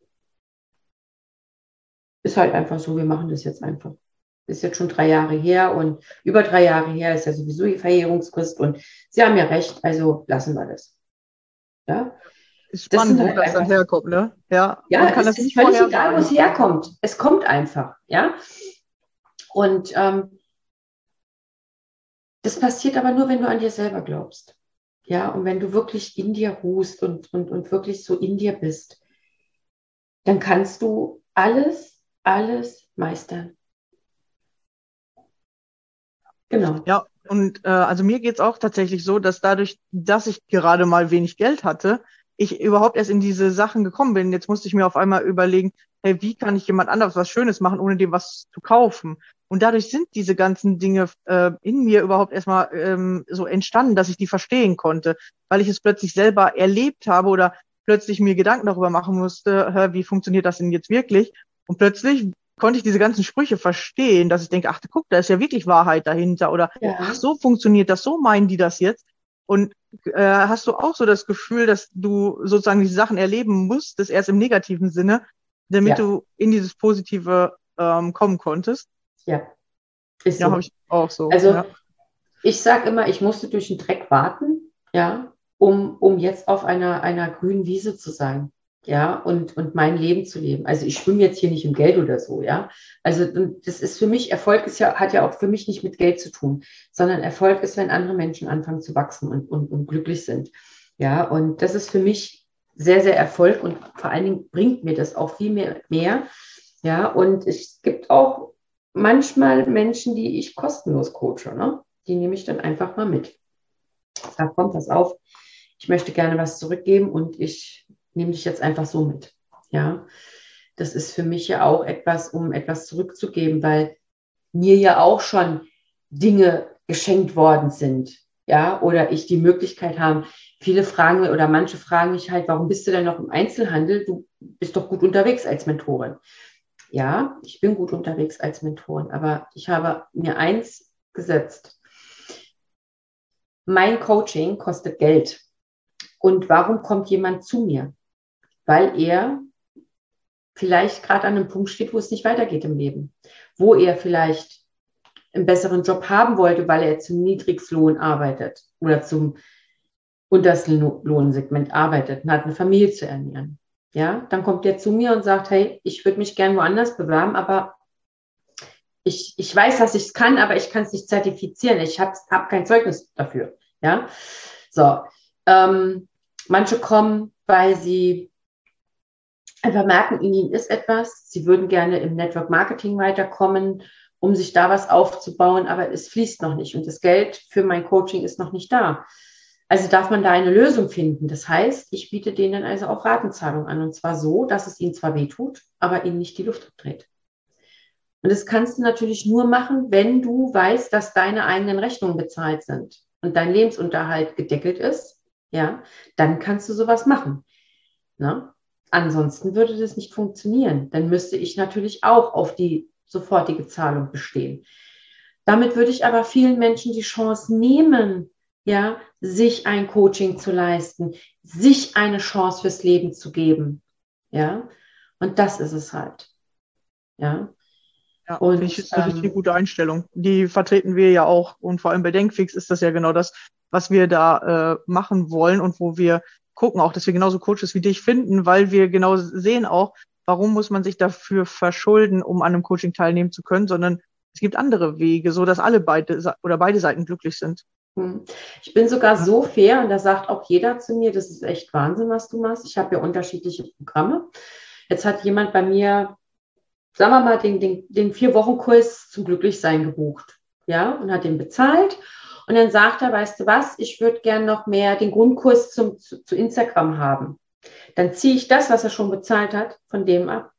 ist halt einfach so, wir machen das jetzt einfach. Ist jetzt schon 3 Jahre her und über 3 Jahre her ist ja sowieso die Verjährungsfrist und Sie haben ja recht, also lassen wir das. Ja,
Ist
das
spannend,
sind
wo
halt
das dann
einfach,
herkommt, ne? Ja,
ja,
man kann
es
das
ist
nicht
völlig egal, wo es
vorhersagen.
herkommt. Es kommt einfach, ja. Und das passiert aber nur, wenn du an dir selber glaubst. Ja, und wenn du wirklich in dir ruhst und wirklich so in dir bist, dann kannst du alles meistern. Genau.
Ja, und also mir geht's auch tatsächlich so, dass dadurch, dass ich gerade mal wenig Geld hatte, ich überhaupt erst in diese Sachen gekommen bin. Jetzt musste ich mir auf einmal überlegen, hey, wie kann ich jemand anderes was Schönes machen, ohne dem was zu kaufen? Und dadurch sind diese ganzen Dinge in mir überhaupt erstmal so entstanden, dass ich die verstehen konnte, weil ich es plötzlich selber erlebt habe oder plötzlich mir Gedanken darüber machen musste, hä, wie funktioniert das denn jetzt wirklich? Und plötzlich konnte ich diese ganzen Sprüche verstehen, dass ich denke, ach, guck, da ist ja wirklich Wahrheit dahinter oder ach,
Ja,
so funktioniert das, so meinen die das jetzt. Und hast du auch so das Gefühl, dass du sozusagen diese Sachen erleben musstest, erst im negativen Sinne, damit
ja,
du in dieses Positive kommen konntest?
ja, ist
Ja, habe
so.
ich auch so,
Also
ja.
ich sage immer, ich musste durch den Dreck warten, ja, um jetzt auf einer grünen Wiese zu sein, ja, und mein Leben zu leben. Also ich schwimme jetzt hier nicht im Geld oder so, ja. Also das ist für mich, Erfolg hat ja auch für mich nicht mit Geld zu tun, sondern Erfolg ist, wenn andere Menschen anfangen zu wachsen und glücklich sind. Ja, und das ist für mich sehr, sehr Erfolg und vor allen Dingen bringt mir das auch viel mehr. Ja, und es gibt auch manchmal Menschen, die ich kostenlos coache, ne? Die nehme ich dann einfach mal mit. Sag, komm, pass auf, ich möchte gerne was zurückgeben und ich nehme dich jetzt einfach so mit. Ja, das ist für mich ja auch etwas, um etwas zurückzugeben, weil mir ja auch schon Dinge geschenkt worden sind. Ja, oder ich die Möglichkeit habe, viele fragen oder manche fragen mich halt, warum bist du denn noch im Einzelhandel? Du bist doch gut unterwegs als Mentorin. Ja, ich bin gut unterwegs als Mentorin, aber ich habe mir eins gesetzt. Mein Coaching kostet Geld. Und warum kommt jemand zu mir? Weil er vielleicht gerade an einem Punkt steht, wo es nicht weitergeht im Leben. Wo er vielleicht einen besseren Job haben wollte, weil er zum Niedrigstlohn arbeitet oder zum Lohnsegment arbeitet und hat eine Familie zu ernähren. Ja, dann kommt der zu mir und sagt, hey, ich würde mich gern woanders bewerben, aber ich weiß, dass ich es kann, aber ich kann es nicht zertifizieren. Ich hab kein Zeugnis dafür. Ja, so. Manche kommen, weil sie einfach merken, in ihnen ist etwas. Sie würden gerne im Network Marketing weiterkommen, um sich da was aufzubauen, aber es fließt noch nicht und das Geld für mein Coaching ist noch nicht da. Also darf man da eine Lösung finden. Das heißt, ich biete denen also auch Ratenzahlung an und zwar so, dass es ihnen zwar wehtut, aber ihnen nicht die Luft abdreht. Und das kannst du natürlich nur machen, wenn du weißt, dass deine eigenen Rechnungen bezahlt sind und dein Lebensunterhalt gedeckelt ist. Ja, dann kannst du sowas machen. Ne? Ansonsten würde das nicht funktionieren. Dann müsste ich natürlich auch auf die sofortige Zahlung bestehen. Damit würde ich aber vielen Menschen die Chance nehmen, ja, sich ein Coaching zu leisten, sich eine Chance fürs Leben zu geben. Ja, und das ist es halt. Ja.
Ja, finde ich ist eine richtig gute Einstellung. Die vertreten wir ja auch. Und vor allem bei Denkfix ist das ja genau das, was wir da machen wollen und wo wir gucken auch, dass wir genauso Coaches wie dich finden, weil wir genau sehen auch, warum muss man sich dafür verschulden, um an einem Coaching teilnehmen zu können, sondern es gibt andere Wege, so dass beide Seiten glücklich sind.
Ich bin sogar so fair und da sagt auch jeder zu mir, das ist echt Wahnsinn, was du machst. Ich habe ja unterschiedliche Programme. Jetzt hat jemand bei mir, sagen wir mal, den 4-Wochen-Kurs zum Glücklichsein gebucht, ja, und hat den bezahlt. Und dann sagt er, weißt du was, ich würde gern noch mehr den Grundkurs zu Instagram haben. Dann ziehe ich das, was er schon bezahlt hat, von dem ab.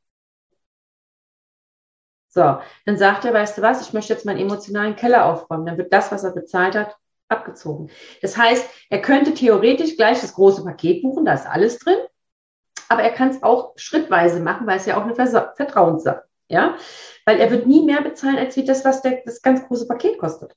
So, dann sagt er, weißt du was, ich möchte jetzt meinen emotionalen Keller aufräumen. Dann wird das, was er bezahlt hat, abgezogen. Das heißt, er könnte theoretisch gleich das große Paket buchen, da ist alles drin, aber er kann es auch schrittweise machen, weil es ja auch eine Vertrauenssache, ja, weil er wird nie mehr bezahlen, als wie das, was das ganz große Paket kostet.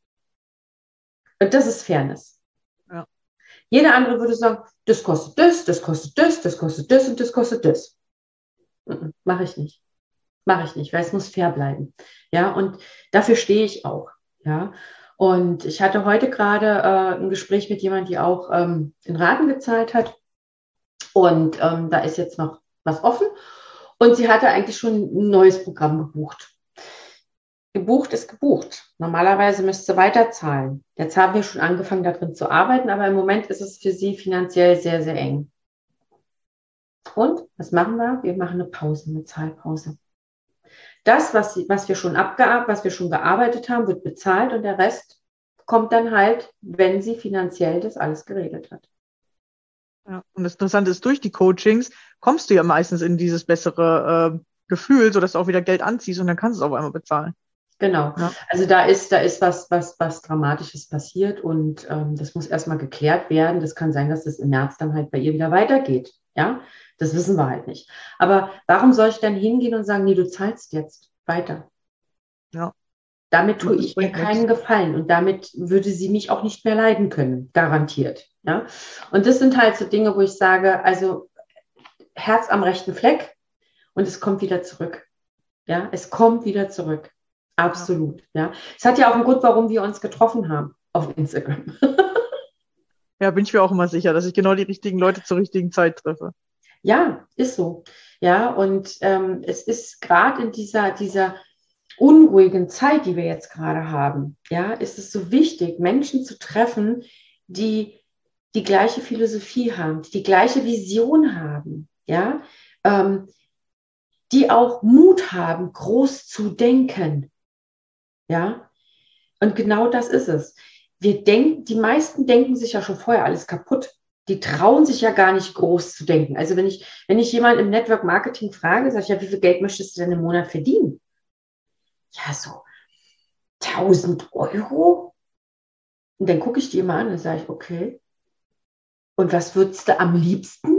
Und das ist Fairness.
Ja.
Jeder andere würde sagen, das kostet das, das kostet das, das kostet das und das kostet das. Mache ich nicht. Mache ich nicht, weil es muss fair bleiben. Ja, und dafür stehe ich auch. Ja, und ich hatte heute gerade ein Gespräch mit jemandem, die auch in Raten gezahlt hat. Und da ist jetzt noch was offen. Und sie hatte eigentlich schon ein neues Programm gebucht. Gebucht ist gebucht. Normalerweise müsste sie weiterzahlen. Jetzt haben wir schon angefangen, darin zu arbeiten, aber im Moment ist es für sie finanziell sehr, sehr eng. Und was machen wir? Wir machen eine Pause, eine Zahlpause. Das, was wir schon gearbeitet haben, wird bezahlt und der Rest kommt dann halt, wenn sie finanziell das alles geregelt hat.
Ja, und das Interessante ist, durch die Coachings kommst du ja meistens in dieses bessere Gefühl, sodass du auch wieder Geld anziehst und dann kannst du es auf einmal bezahlen.
Genau. Ja. Also da ist was Dramatisches passiert und das muss erstmal geklärt werden. Das kann sein, dass das im März dann halt bei ihr wieder weitergeht. Ja, das wissen wir halt nicht. Aber warum soll ich dann hingehen und sagen, nee, du zahlst jetzt weiter?
Ja.
Damit tue ich ihr keinen Gefallen und damit würde sie mich auch nicht mehr leiden können, garantiert. Ja? Und das sind halt so Dinge, wo ich sage, also Herz am rechten Fleck und es kommt wieder zurück. Ja, es kommt wieder zurück. Absolut. Ja. Es hat ja auch einen Grund, warum wir uns getroffen haben auf Instagram.
Ja, bin ich mir auch immer sicher, dass ich genau die richtigen Leute zur richtigen Zeit treffe.
Ja, ist so. Ja, und es ist gerade in dieser unruhigen Zeit, die wir jetzt gerade haben, ja, ist es so wichtig, Menschen zu treffen, die die gleiche Philosophie haben, die gleiche Vision haben, ja, die auch Mut haben, groß zu denken, ja, und genau das ist es. Die meisten denken sich ja schon vorher alles kaputt. Die trauen sich ja gar nicht groß zu denken. Also wenn ich jemanden im Network Marketing frage, sage ich ja, wie viel Geld möchtest du denn im Monat verdienen? Ja, so 1.000 Euro. Und dann gucke ich die immer an und sage ich, okay. Und was würdest du am liebsten?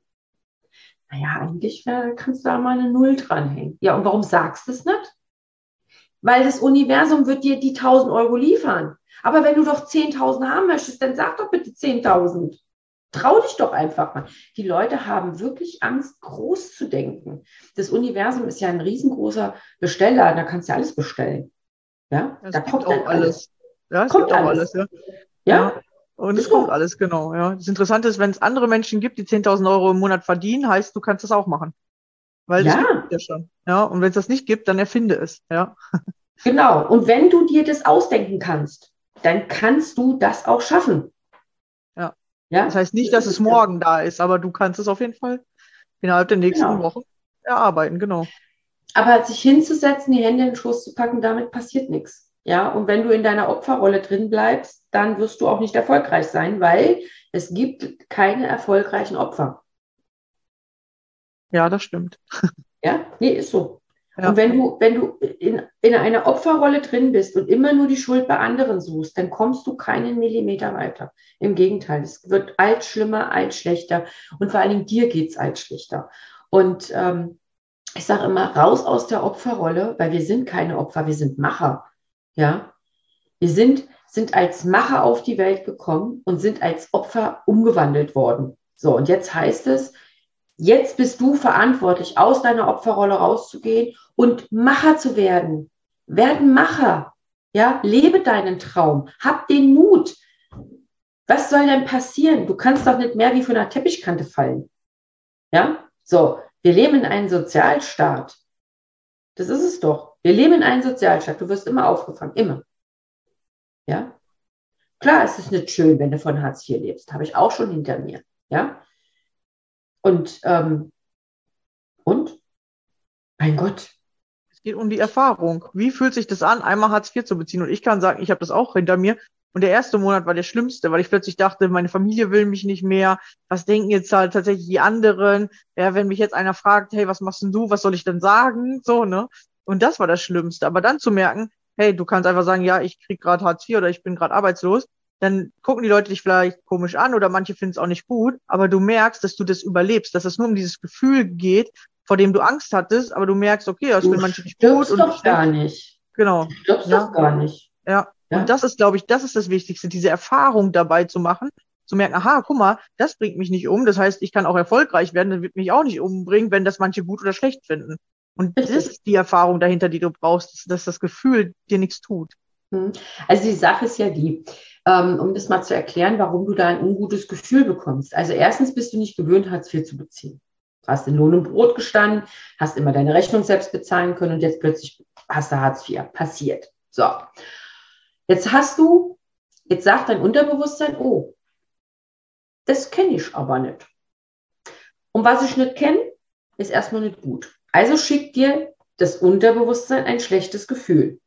Naja, eigentlich kannst du da mal eine Null dranhängen. Ja, und warum sagst du es nicht? Weil das Universum wird dir die 1.000 Euro liefern. Aber wenn du doch 10.000 haben möchtest, dann sag doch bitte 10.000. Trau dich doch einfach mal. Die Leute haben wirklich Angst, groß zu denken. Das Universum ist ja ein riesengroßer Besteller. Da kannst du alles bestellen. Ja,
das
da
gibt
kommt
auch
dann alles.
Ja, es
Kommt
gibt auch
alles.
alles. Ja.
Ja,
Und es
Ist so.
kommt alles, genau, ja. Das Interessante ist, wenn es andere Menschen gibt, die 10.000 Euro im Monat verdienen, heißt, du kannst das auch machen. Weil das gibt es
Ja,
ja schon. Ja, und wenn es das nicht gibt, dann erfinde es, ja.
genau. Und wenn du dir das ausdenken kannst, dann kannst du das auch schaffen.
Ja. Das
Ja,
heißt nicht, dass es
ist ja.
morgen da ist, aber du kannst es auf jeden Fall innerhalb der nächsten
Genau.
Wochen erarbeiten, genau.
Aber sich hinzusetzen, die Hände in den Schoß zu packen, damit passiert nichts. Ja, und wenn du in deiner Opferrolle drin bleibst, dann wirst du auch nicht erfolgreich sein, weil es gibt keine erfolgreichen Opfer.
Ja, das stimmt.
Ja, nee, ist so. Und
Ja,
wenn du in einer Opferrolle drin bist und immer nur die Schuld bei anderen suchst, dann kommst du keinen Millimeter weiter. Im Gegenteil, es wird alt schlimmer, alt schlechter und vor allen Dingen dir geht es alt schlechter. Und ich sage immer, raus aus der Opferrolle, weil wir sind keine Opfer, wir sind Macher. Ja, wir sind als Macher auf die Welt gekommen und sind als Opfer umgewandelt worden. So, und jetzt heißt es, jetzt bist du verantwortlich, aus deiner Opferrolle rauszugehen und Macher zu werden. Werden Macher. Ja, lebe deinen Traum. Hab den Mut. Was soll denn passieren? Du kannst doch nicht mehr wie von einer Teppichkante fallen. Ja, so. Wir leben in einem Sozialstaat. Das ist es doch. Wir leben in einem Sozialstaat. Du wirst immer aufgefangen. Immer. Ja. Klar, es ist nicht schön, wenn du von Hartz IV lebst. Habe ich auch schon hinter mir. Ja. Und, und? Mein Gott.
es geht um die Erfahrung. Wie fühlt sich das an, einmal Hartz IV zu beziehen? Und ich kann sagen, ich habe das auch hinter mir. Und der erste Monat war der schlimmste, weil ich plötzlich dachte, meine Familie will mich nicht mehr. Was denken jetzt halt tatsächlich die anderen? Ja, wenn mich jetzt einer fragt, hey, was machst denn du? Was soll ich denn sagen? So, ne? Und das war das Schlimmste. Aber dann zu merken, hey, du kannst einfach sagen, ja, ich krieg gerade Hartz IV oder ich bin gerade arbeitslos. Dann gucken die Leute dich vielleicht komisch an oder manche finden es auch nicht gut. Aber du merkst, dass du das überlebst, dass es nur um dieses Gefühl geht, vor dem du Angst hattest. Aber du merkst, okay, das
Du
finden manche nicht gut
stirbst
und
doch
schlecht.
gar nicht.
Genau.
Du stirbst doch
Ja.
gar nicht.
Ja, und
Ja?
das ist, glaube ich, das ist das Wichtigste, diese Erfahrung dabei zu machen, zu merken, aha, guck mal, das bringt mich nicht um. Das heißt, ich kann auch erfolgreich werden, das wird mich auch nicht umbringen, wenn das manche gut oder schlecht finden. Und das
Richtig.
ist die Erfahrung dahinter, die du brauchst, dass das Gefühl dir nichts tut.
Hm. Also die Sache ist ja die, um das mal zu erklären, warum du da ein ungutes Gefühl bekommst. Also erstens bist du nicht gewöhnt, Hartz IV zu beziehen. Du hast in Lohn und Brot gestanden, hast immer deine Rechnung selbst bezahlen können und jetzt plötzlich hast du Hartz IV. Passiert. So. Jetzt sagt dein Unterbewusstsein, oh, das kenne ich aber nicht. Und was ich nicht kenne, ist erstmal nicht gut. Also schickt dir das Unterbewusstsein ein schlechtes Gefühl.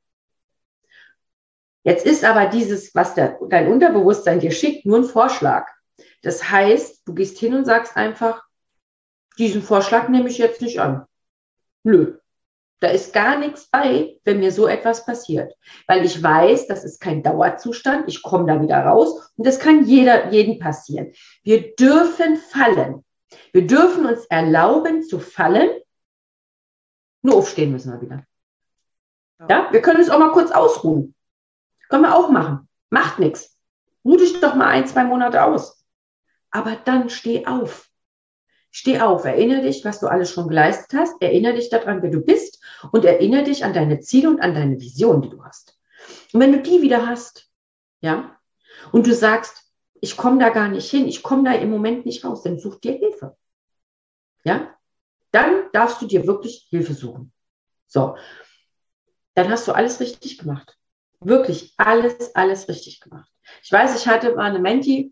Jetzt ist aber dieses, was dein Unterbewusstsein dir schickt, nur ein Vorschlag. Das heißt, du gehst hin und sagst einfach, diesen Vorschlag nehme ich jetzt nicht an. Nö, da ist gar nichts bei, wenn mir so etwas passiert. Weil ich weiß, das ist kein Dauerzustand, ich komme da wieder raus und das kann jedem passieren. Wir dürfen fallen. Wir dürfen uns erlauben zu fallen. Nur aufstehen müssen wir wieder. Ja, wir können uns auch mal kurz ausruhen. Können wir auch machen. Macht nichts. Ruh dich doch mal 1, 2 Monate aus. Aber dann steh auf. Steh auf. Erinnere dich, was du alles schon geleistet hast. Erinnere dich daran, wer du bist. Und erinnere dich an deine Ziele und an deine Vision, die du hast. Und wenn du die wieder hast, ja, und du sagst, ich komme da gar nicht hin, ich komme da im Moment nicht raus, dann such dir Hilfe. Ja, dann darfst du dir wirklich Hilfe suchen. So, dann hast du alles richtig gemacht. Wirklich alles richtig gemacht. Ich weiß, ich hatte mal eine Menti,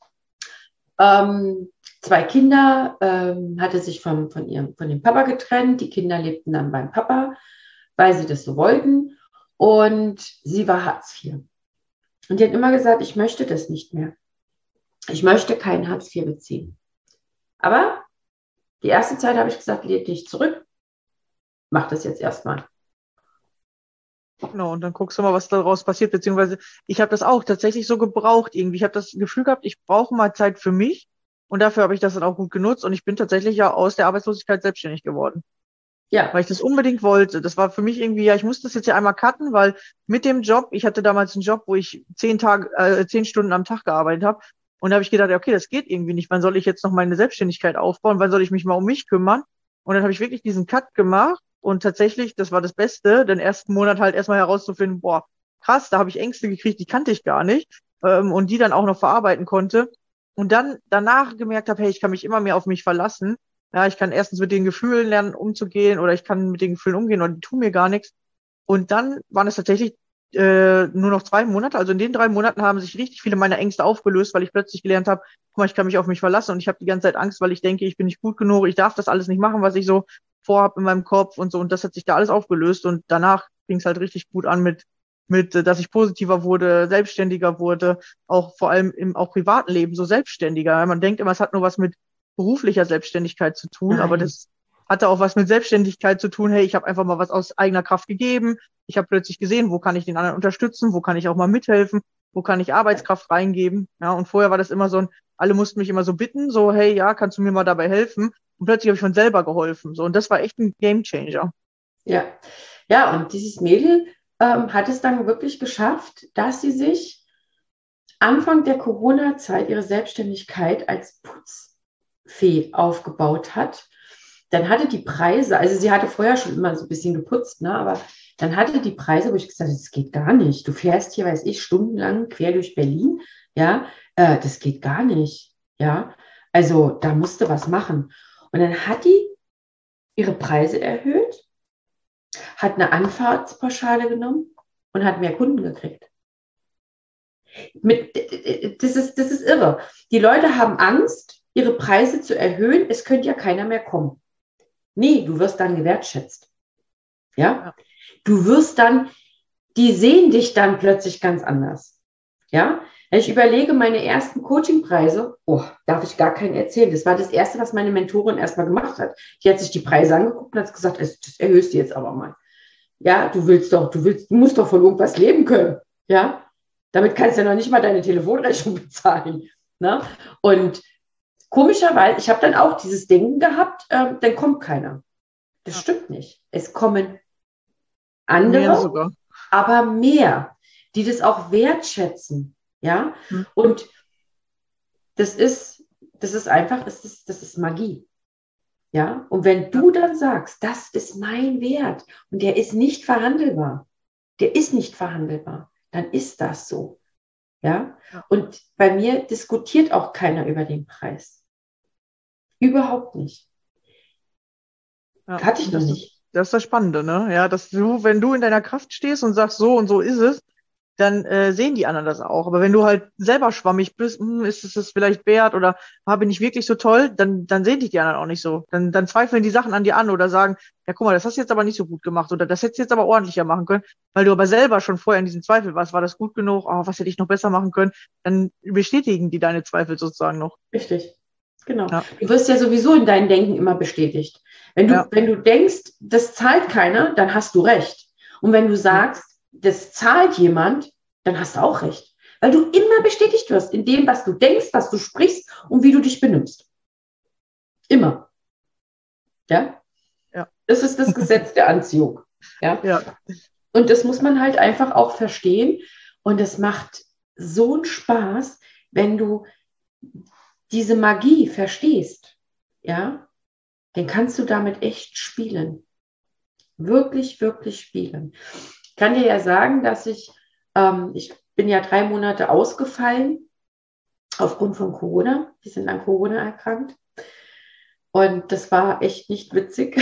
2 Kinder, hatte sich von dem Papa getrennt. Die Kinder lebten dann beim Papa, weil sie das so wollten. Und sie war Hartz IV. Und die hat immer gesagt, ich möchte das nicht mehr. Ich möchte kein Hartz IV beziehen. Aber die erste Zeit habe ich gesagt, lehnt dich zurück. Mach das jetzt erstmal.
Genau, und dann guckst du mal, was daraus passiert, beziehungsweise ich habe das auch tatsächlich so gebraucht irgendwie. Ich habe das Gefühl gehabt, ich brauche mal Zeit für mich und dafür habe ich das dann auch gut genutzt und ich bin tatsächlich ja aus der Arbeitslosigkeit selbstständig geworden,
Ja,
weil ich das unbedingt wollte. Das war für mich irgendwie, ja, ich muss das jetzt ja einmal cutten, weil mit dem Job, ich hatte damals einen Job, wo ich 10 Stunden am Tag gearbeitet habe und da habe ich gedacht, ja, okay, das geht irgendwie nicht. Wann soll ich jetzt noch meine Selbstständigkeit aufbauen? Wann soll ich mich mal um mich kümmern? Und dann habe ich wirklich diesen Cut gemacht. Und tatsächlich, das war das Beste, den ersten Monat halt erstmal herauszufinden, boah, krass, da habe ich Ängste gekriegt, die kannte ich gar nicht. und die dann auch noch verarbeiten konnte. Und dann danach gemerkt habe, hey, ich kann mich immer mehr auf mich verlassen. Ja, ich kann erstens mit den Gefühlen lernen, umzugehen, oder ich kann mit den Gefühlen umgehen und die tun mir gar nichts. Und dann waren es tatsächlich nur noch 2 Monate. Also in den 3 Monaten haben sich richtig viele meiner Ängste aufgelöst, weil ich plötzlich gelernt habe, guck mal, ich kann mich auf mich verlassen und ich habe die ganze Zeit Angst, weil ich denke, ich bin nicht gut genug, ich darf das alles nicht machen, was ich so vorhab in meinem Kopf und so. Und das hat sich da alles aufgelöst. Und danach ging es halt richtig gut an dass ich positiver wurde, selbstständiger wurde, auch vor allem im auch privaten Leben so selbstständiger. Man denkt immer, es hat nur was mit beruflicher Selbstständigkeit zu tun, aber
Nein.
das hatte auch was mit Selbstständigkeit zu tun. Hey, ich habe einfach mal was aus eigener Kraft gegeben. Ich habe plötzlich gesehen, wo kann ich den anderen unterstützen, wo kann ich auch mal mithelfen, wo kann ich Arbeitskraft reingeben. Ja, und vorher war das immer so alle mussten mich immer so bitten, so, hey, ja, kannst du mir mal dabei helfen? Und plötzlich habe ich von selber geholfen. So, und das war echt ein Gamechanger.
Ja, ja, und dieses Mädel hat es dann wirklich geschafft, dass sie sich Anfang der Corona-Zeit ihre Selbstständigkeit als Putzfee aufgebaut hat. Dann hatte die Preise, also sie hatte vorher schon immer so ein bisschen geputzt, ne, aber dann hatte die Preise, wo ich gesagt habe, das geht gar nicht. Du fährst hier, weiß ich, stundenlang quer durch Berlin, ja, das geht gar nicht, ja. Also da musste was machen. Und dann hat die ihre Preise erhöht, hat eine Anfahrtspauschale genommen und hat mehr Kunden gekriegt. Das ist irre. Die Leute haben Angst, ihre Preise zu erhöhen. Es könnte ja keiner mehr kommen. Nee, du wirst dann gewertschätzt. Ja? Du wirst dann, die sehen dich dann plötzlich ganz anders. Ja? Wenn ich überlege, meine ersten Coachingpreise, darf ich gar keinen erzählen. Das war das Erste, was meine Mentorin erstmal gemacht hat. Die hat sich die Preise angeguckt und hat gesagt, das erhöhst du jetzt aber mal. Ja, du musst doch von irgendwas leben können. Ja? Damit kannst du ja noch nicht mal deine Telefonrechnung bezahlen. Ne? Und komischerweise, ich habe dann auch dieses Denken gehabt, dann kommt keiner. Das stimmt nicht. Es kommen andere,
Mehr sogar.
aber mehr, die das auch wertschätzen. Ja, und das ist einfach, das ist Magie. Ja, und wenn du dann sagst, das ist mein Wert und der ist nicht verhandelbar, dann ist das so. Ja, und bei mir diskutiert auch keiner über den Preis. Überhaupt nicht.
Ja,
Hatte ich noch nicht.
Das ist das Spannende, ne? Ja, dass du, wenn du in deiner Kraft stehst und sagst, so und so ist es, dann sehen die anderen das auch. Aber wenn du halt selber schwammig bist, ist es das vielleicht wert oder bin ich wirklich so toll, dann sehen dich die anderen auch nicht so. Dann zweifeln die Sachen an dir an oder sagen, ja, guck mal, das hast du jetzt aber nicht so gut gemacht oder das hättest du jetzt aber ordentlicher machen können, weil du aber selber schon vorher in diesem Zweifel warst, war das gut genug, was hätte ich noch besser machen können, dann bestätigen die deine Zweifel sozusagen noch.
Richtig. Genau.
Ja.
Du wirst ja sowieso in deinem Denken immer bestätigt. Wenn du denkst, das zahlt keiner, dann hast du recht. Und wenn du sagst, das zahlt jemand, dann hast du auch recht. Weil du immer bestätigt wirst in dem, was du denkst, was du sprichst und wie du dich benimmst. Immer. Ja?
Ja.
Das ist das Gesetz der Anziehung. Ja?
Ja.
Und das muss man halt einfach auch verstehen. Und es macht so einen Spaß, wenn du diese Magie verstehst. Ja? Dann kannst du damit echt spielen. Wirklich, wirklich spielen. Ich kann dir ja sagen, dass ich bin ja 3 Monate ausgefallen aufgrund von Corona. Wir sind an Corona erkrankt. Und das war echt nicht witzig.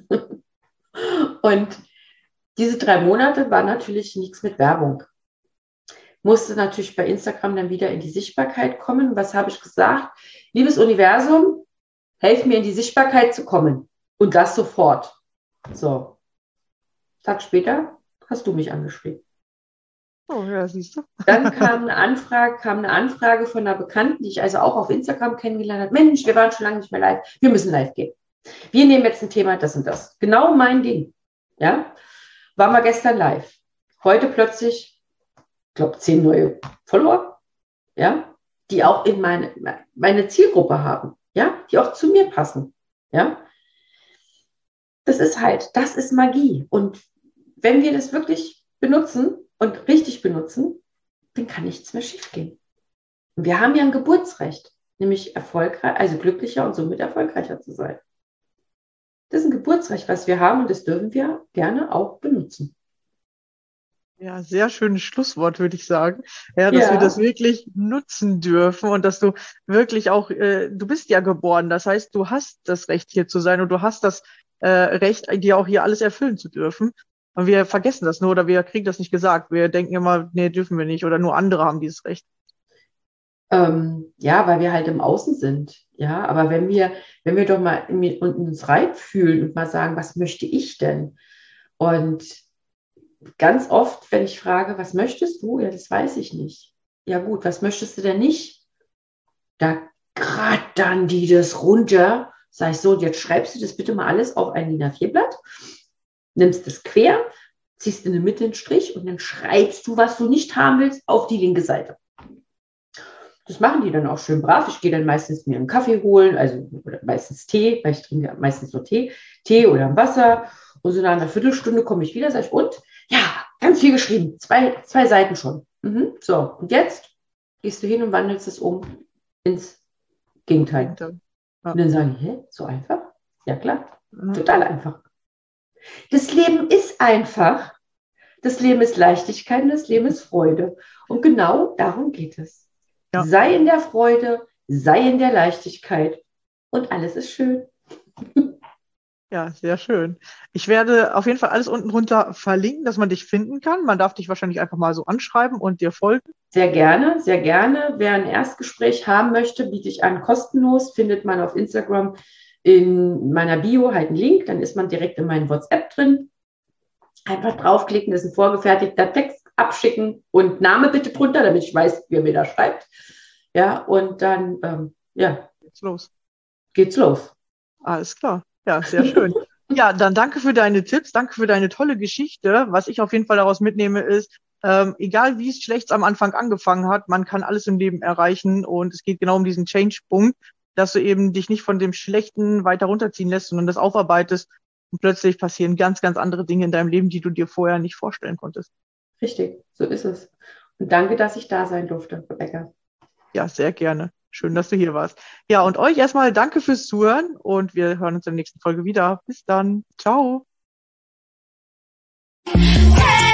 Und diese 3 Monate war natürlich nichts mit Werbung. Musste natürlich bei Instagram dann wieder in die Sichtbarkeit kommen. Was habe ich gesagt? Liebes Universum, helf mir in die Sichtbarkeit zu kommen. Und das sofort. So. Tag später hast du mich angeschrieben.
Oh ja, siehst du.
Dann kam eine Anfrage von einer Bekannten, die ich also auch auf Instagram kennengelernt habe. Mensch, wir waren schon lange nicht mehr live. Wir müssen live gehen. Wir nehmen jetzt ein Thema, das und das. Genau mein Ding. Ja? Waren wir gestern live. Heute plötzlich, ich glaube, 10 neue Follower, ja? Die auch in meine Zielgruppe haben. Ja? Die auch zu mir passen. Ja? Das ist Magie. Und wenn wir das wirklich benutzen und richtig benutzen, dann kann nichts mehr schiefgehen. Und wir haben ja ein Geburtsrecht, nämlich erfolgreich, also glücklicher und somit erfolgreicher zu sein. Das ist ein Geburtsrecht, was wir haben und das dürfen wir gerne auch benutzen.
Ja, sehr schönes Schlusswort, würde ich sagen. Ja, dass wir das
Ja.
wirklich nutzen dürfen und dass du wirklich auch, du bist ja geboren, das heißt, du hast das Recht, hier zu sein und du hast das Recht, dir auch hier alles erfüllen zu dürfen. Und wir vergessen das nur oder wir kriegen das nicht gesagt. Wir denken immer, nee, dürfen wir nicht oder nur andere haben dieses Recht.
Ja, weil wir halt im Außen sind. Ja, aber wenn wir doch mal uns reinfühlen und mal sagen, was möchte ich denn? Und ganz oft, wenn ich frage, was möchtest du? Ja, das weiß ich nicht. Ja, gut, was möchtest du denn nicht? Da dann die das runter. Sag ich so, und jetzt schreibst du das bitte mal alles auf ein DIN A4-Blatt, nimmst es quer, ziehst in der Mitte einen Strich und dann schreibst du, was du nicht haben willst, auf die linke Seite. Das machen die dann auch schön brav. Ich gehe dann meistens mir einen Kaffee holen, also oder meistens Tee, weil ich trinke meistens nur Tee oder Wasser. Und so nach einer Viertelstunde komme ich wieder, sage ich, und ja, ganz viel geschrieben, zwei Seiten schon. So, und jetzt gehst du hin und wandelst es um ins Gegenteil.
Ja.
Und dann sage ich, hä, so einfach? Ja klar,
Mhm.
total einfach. Das Leben ist einfach. Das Leben ist Leichtigkeit und das Leben ist Freude. Und genau darum geht es.
Ja.
Sei in der Freude, sei in der Leichtigkeit und alles ist schön.
Ja, sehr schön. Ich werde auf jeden Fall alles unten drunter verlinken, dass man dich finden kann. Man darf dich wahrscheinlich einfach mal so anschreiben und dir folgen.
Sehr gerne, sehr gerne. Wer ein Erstgespräch haben möchte, biete ich an, kostenlos. Findet man auf Instagram in meiner Bio halt einen Link, dann ist man direkt in meinem WhatsApp drin. Einfach draufklicken, das ist ein vorgefertigter Text, abschicken und Name bitte drunter, damit ich weiß, wer mir da schreibt. Ja, und dann,
Geht's los.
geht's los.
Alles klar. Ja, sehr schön. Ja, dann danke für deine Tipps, danke für deine tolle Geschichte. Was ich auf jeden Fall daraus mitnehme, ist, egal wie es schlecht am Anfang angefangen hat, man kann alles im Leben erreichen und es geht genau um diesen Change-Punkt, dass du eben dich nicht von dem Schlechten weiter runterziehen lässt, sondern das aufarbeitest und plötzlich passieren ganz, ganz andere Dinge in deinem Leben, die du dir vorher nicht vorstellen konntest.
Richtig, so ist es. Und danke, dass ich da sein durfte, Rebecca.
Ja, sehr gerne. Schön, dass du hier warst. Ja, und euch erstmal danke fürs Zuhören und wir hören uns in der nächsten Folge wieder. Bis dann. Ciao.
Hey!